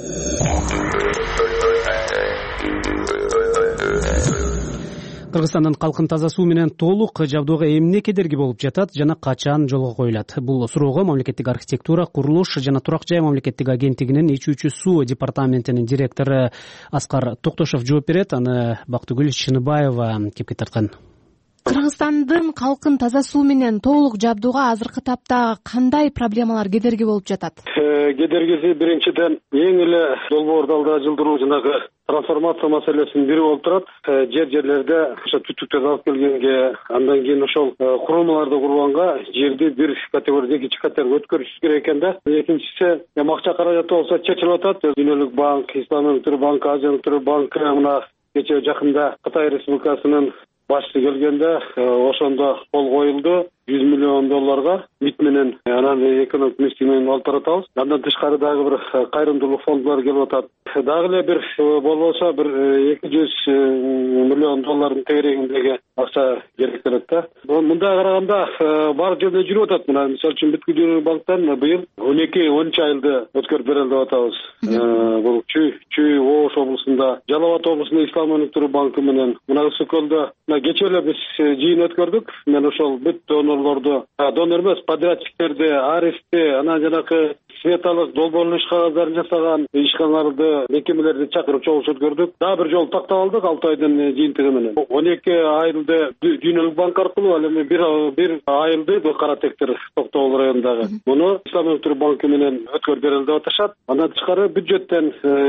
Кыргызстандын калкын таза суу менен толук жабдууга эмне кедерги болуп жатат жана качан жолго коюлат? Бул суроого мамлекеттик архитектура, курулуш жана турак жай мамлекеттик агенттигинин ичүүчү суу департаментинин директору Аскар Токтошов жооп берет. Аны Бактыгүл Чыныбаева кепке тарткан. Кыргызстандын калкын таза суу менен толук жабдууга азыркы тапта кандай проблемалар кедерги болуп жатат? Кедергиси биринчиден эң эле долбоорду алда жылдыруу жанагы трансформация маселесинин бири болуп турат. Жер жерлерде ошо түтүктөрдү алып келгенге, андан кийин ошол курулмаларды курганга жерди бир категориядан экинчи категорияга өткөрүш керек экен да. Экинчиси, акча каражаты болсо чечилип атат. Дүйнөлүк банк, Ислам өнүктүрүү банкы, Азия өнүктүрүү банкы мына кечээ жакында Кытай Республикасынын башчысы келгенде ошондо кол коюлду. жүз миллион долларга мит менен анан экономик министрлик менен алып таратабыз. Андан тышкары дагы бир кайрымдуулук фондулар келип атат. Дагы эле бир болбосо бир эки жүз миллион доллардын тегерегиндеги акча керектелет да. Мындай караганда бар жерде жүрүп атат. Мына мисалы үчүн Бүткүл Дүйнөлүк банктан быйыл он эки он үч айылды өткөрүп берели деп атабыз. Бул Чүй, Чүй Ош облусунда, Жалал Абад облусунда Ислам өнүктүрүү банкы менен, мына Ысыккөлдө мына кечээ эле биз жыйын өткөрдүк. Мен ошол бүт донорлорду, донор эмес, подрядчиктерди, арифти, анан жанакы сметалык долбоорлуу иш кагыздарын жасаган ишканаларды, мекемелерди чакырып чогулуш өткөрдүк. Дагы бир жолу тактап алдык алты айдын жыйынтыгы менен. он эки айылды Дүйнөлүк банк аркылуу, ал эми бир бир айылды Кара Тектер Токтогул районундагы. Муну Ислам өнүктүрүү банкы менен өткөрүп берели деп атышат. Андан тышкары бюджеттен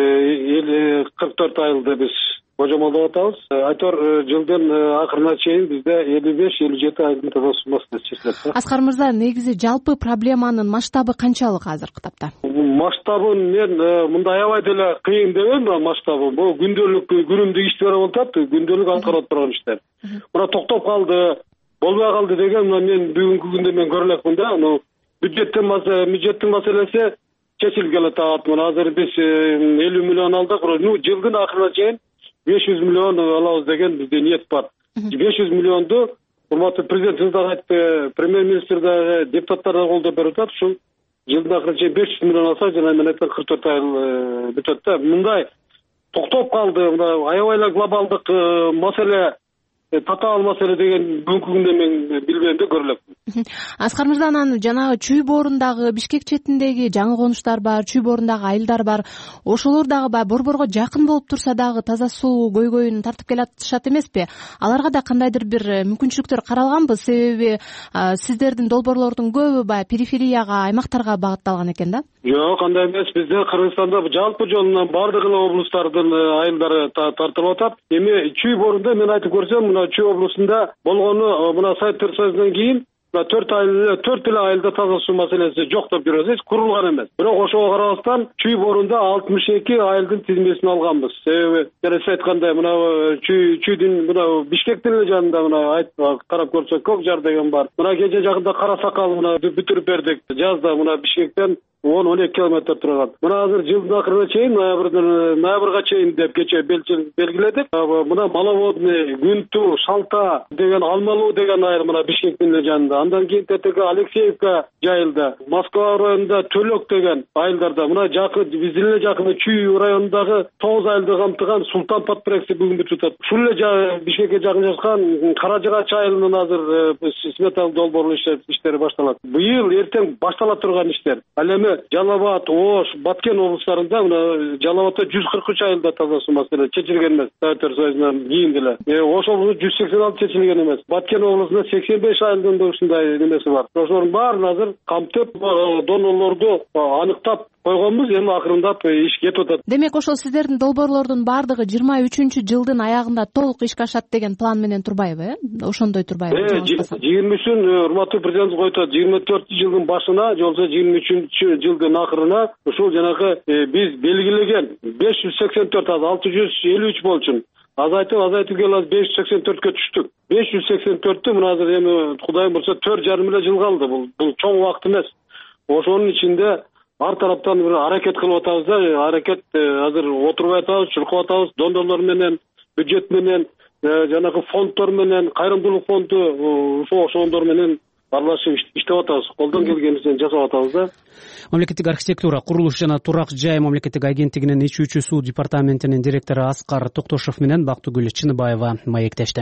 кырк төрт айылды биз божомолдоп атабыз. Айтор жылдын акырына чейин бизде элүү беш элүү жети айылдын таза суу маселеси чечилет. Аскар мырза, негизи жалпы проблеманын масштабы канчалык азыркы тапта? Масштабын мен мындай аябай деле кыйын дебейм, масштабы. Бул күндөлүк күнүмдүк иштер болуп атат, күндөлүк аткарылып турган иштер. Мына токтоп калды, болбой калды деген мен бүгүнкү күндө мен көрө элекмин да. Бюджеттин бюджеттин маселеси чечилип келатат. Мына азыр биз элүү миллион алдык, жылдын акырына чейин беш жүз миллион алабыз деген бизде ниет бар. беш жүз миллионду урматтуу президентибиз дагы айтты, премьер-министр дагы, депутаттар да колдоп берип атат. Ушул жылдын акырына чейин беш жүз миллион алса, жана мен айткан кырк төрт айыл бүтөт да. Мындай токтоп калды, мына аябай эле глобалдык маселе, татаал маселе деген бүгүнкү күндө мен билбейм да, көрө элекмин. Аскар мырза, анан жанагы Чүй боорундагы Бишкек четиндеги жаңы конуштар бар, Чүй боорундагы айылдар бар. Ошолор дагы баягы борборго жакын болуп турса дагы таза суу көйгөйүн тартып келатышат эмеспи? Аларга да кандайдыр бир мүмкүнчүлүктөр каралганбы? Себеби сиздердин долбоорлордун көбү баягы периферияга, аймактарга багытталган экен да? Жок, андай эмес. Бизде Кыргызстанда жалпы жолунан бардык эле облустардын айылдары тартылып атат. Эми Чүй боорунда мен айтып көрсөм, мына Чүй облусунда болгону мына Советтер Союзунан кийин төрт айыл, төрт эле айылда таза суу маселеси жок деп жүрөбүз, курулган эмес. Бирок ошого карабастан Чүй боорунда алтымыш эки айылдын тизмесин алганбыз. Себеби сиз айткандай мына Чүй Чүйдүн мына Бишкектин эле жанында мына айтып карап көрсөк Көкжар деген бар. Мына кече жакында Кара Сакал мына бүтүрүп бердик. Жазда мына Бишкектен он он эки километр турган. Мына азыр жылдын акырына чейин, ноябрдан ноябрга чейин деп кече белгиледик. Мына Маловодный, Күнтүү, Шалта деген, Алмалуу деген айыл мына Бишкектин эле жанында. Андан кийин тетеги Алексеевка жайылда, Москва районунда Төлөк деген айылдарда, мына жакын биздин эле жакын Чүй районундагы тогуз айылды камтыган Султан Подпрекси бүгүн бүтүп атат. Ушул эле Бишкекке жакынжашкан Каражыгач айылынын азыр сметалык долбоорлуу иштери башталат. Быйыл эртең баштала турган иштер. Ал эми Жалал Абад, Ош, Баткен облустарында мына Жалал Абадда жүз кырк үч айылда таза суу маселеси чечилген эмес. Советтер Союзунан кийин деле. Ош облусунда жүз сексен алты чечилген эмес. Баткен облусунда сексен беш айылдын да ушундай немеси бар. Ошолордун баарын азыр камтып, донорлорду аныктап койгонбуз, эми акырындап иш кетип атат. Демек ошол сиздердин долбоорлордун баардыгы жыйырма үчүнчү жылдын аягында толук ишке ашат деген план менен турбайбы, э? Ошондой турбайбы? жыйырма үчүн урматтуу президентибиз койтот, жыйырма төртүнчү жылдын башына, же болбосо жыйырма үчүнчү жылдын акырына ушул жанагы биз белгилеген беш жүз сексен төрт, азыр алты жүз элүү үч болчу. Азайтып, азайтып келип беш жүз сексен төрткө түштүк. беш жүз сексен төрттү мына азыр эми Кудайым бурса төрт жарым эле жыл калды. Бул бул чоң убакыт эмес. Ошонун ичинде ар тараптан бир аракет кылып атабыз да, аракет азыр отурбай атабыз, чуркап атабыз, донорлор менен, бюджет менен, жанагы фонддор менен, кайрымдуулук фонду, ошо ошондор менен аралашып иштеп атабыз. Колдон келгенибизден жасап атабыз да. Мамлекеттик архитектура, курулуш жана турак жай мамлекеттик агенттигинин ичүүчү суу департаментинин директору Аскар Токтошов менен Бактыгүл Чыныбаева маектешти.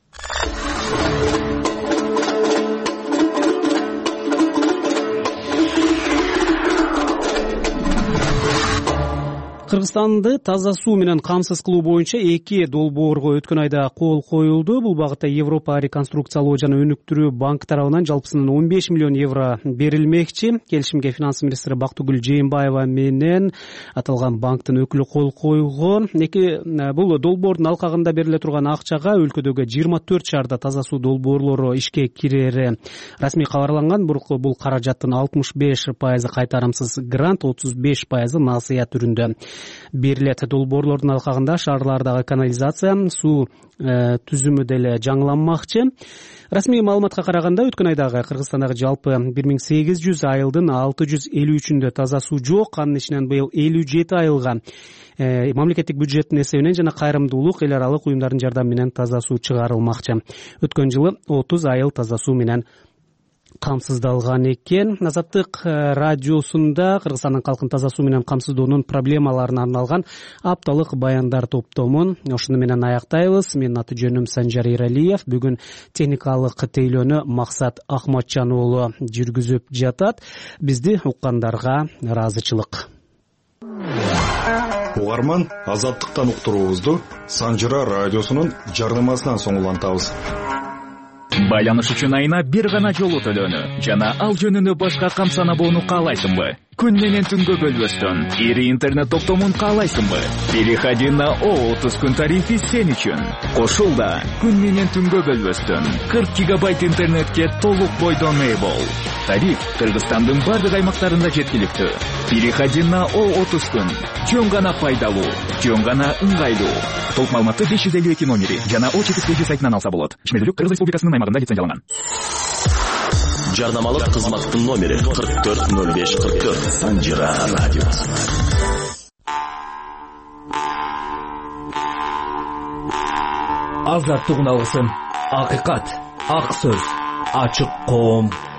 Кыргызстанды таза суу менен камсыз кылуу боюнча эки долбоорго өткөн айда кол коюлду. Бул багытта Европа реконструкциялоо жана өнүктүрүү банк тарабынан жалпысынан он беш миллион евро берилмекчи. Келишимге финанс министри Бактыгүл Жээнбаева менен аталган банктын өкүлү кол койгон. Эки бул долбоордун алкагында бериле турган акчага өлкөдөгү жыйырма төрт шаарда таза суу долбоорлору ишке кирери расмий кабарланган. Бул каражаттын алтымыш беш пайызы кайтарымсыз грант, отуз беш пайызы насыя түрүндө. берилет. Долбоорлордун алкагында шаарлардагы канализация, суу түзүмү деле жаңыланмакчы. Расмий маалыматка караганда өткөн айдагы Кыргызстандагы жалпы бир миң сегиз жүз айылдын алты жүз элүү үчүндө таза суу жок. Анын ичинен быйыл элүү жети айылга мамлекеттик бюджеттин эсебинен жана кайрымдуулук эл аралык уюмдардын жардамы менен таза суу чыгарылмакчы. Өткөн жылы отуз айыл таза суу менен камсыздалган экен. Азаттык радиосунда Кыргызстандын калкын таза суу менен камсыздоонун проблемаларына арналган апталык баяндар топтомун ошону менен аяктайбыз. Менин аты жөнүм Санжар Эралиев. Бүгүн техникалык тейлөөнү Максат Ахматжан уулу жүргүзүп жатат. Бизди уккандарга ыраазычылык. Угарман, азаттыктан уктуруубузду Санжара радиосунун жардамасынан соң улантабыз. Байланыш үчүн айына бир гана жолу төлөнү жана ал жөнүндө башка камсанабоону каалайсыңбы? Күн менен түнгө бөлбөстөн ири интернет топтомун каалайсыңбы? Переходи на о отуз күн тарифи сен үчүн. Кошул да күн менен түнгө бөлбөстөн кырк гигабайт интернетке толук бойдон ээ бол. Тариф Кыргызстандын бардык аймактарында жеткиликтүү. Переходи на о отуз күн. Жөн гана пайдалуу, жөн гана ыңгайлуу. Толук маалыматты беш жүз элүү эки номери жана о чети кз сайтынан алса болот. Ишмердүүлүк Кыргыз Республикасынын аймагында лицензияланган. Жарнамалык кызматтын номери кырк төрт ноль беш кырк төрт. Санжара радиосу. Азаттык уналысын, акыйкат, ак сөз, ачык коом.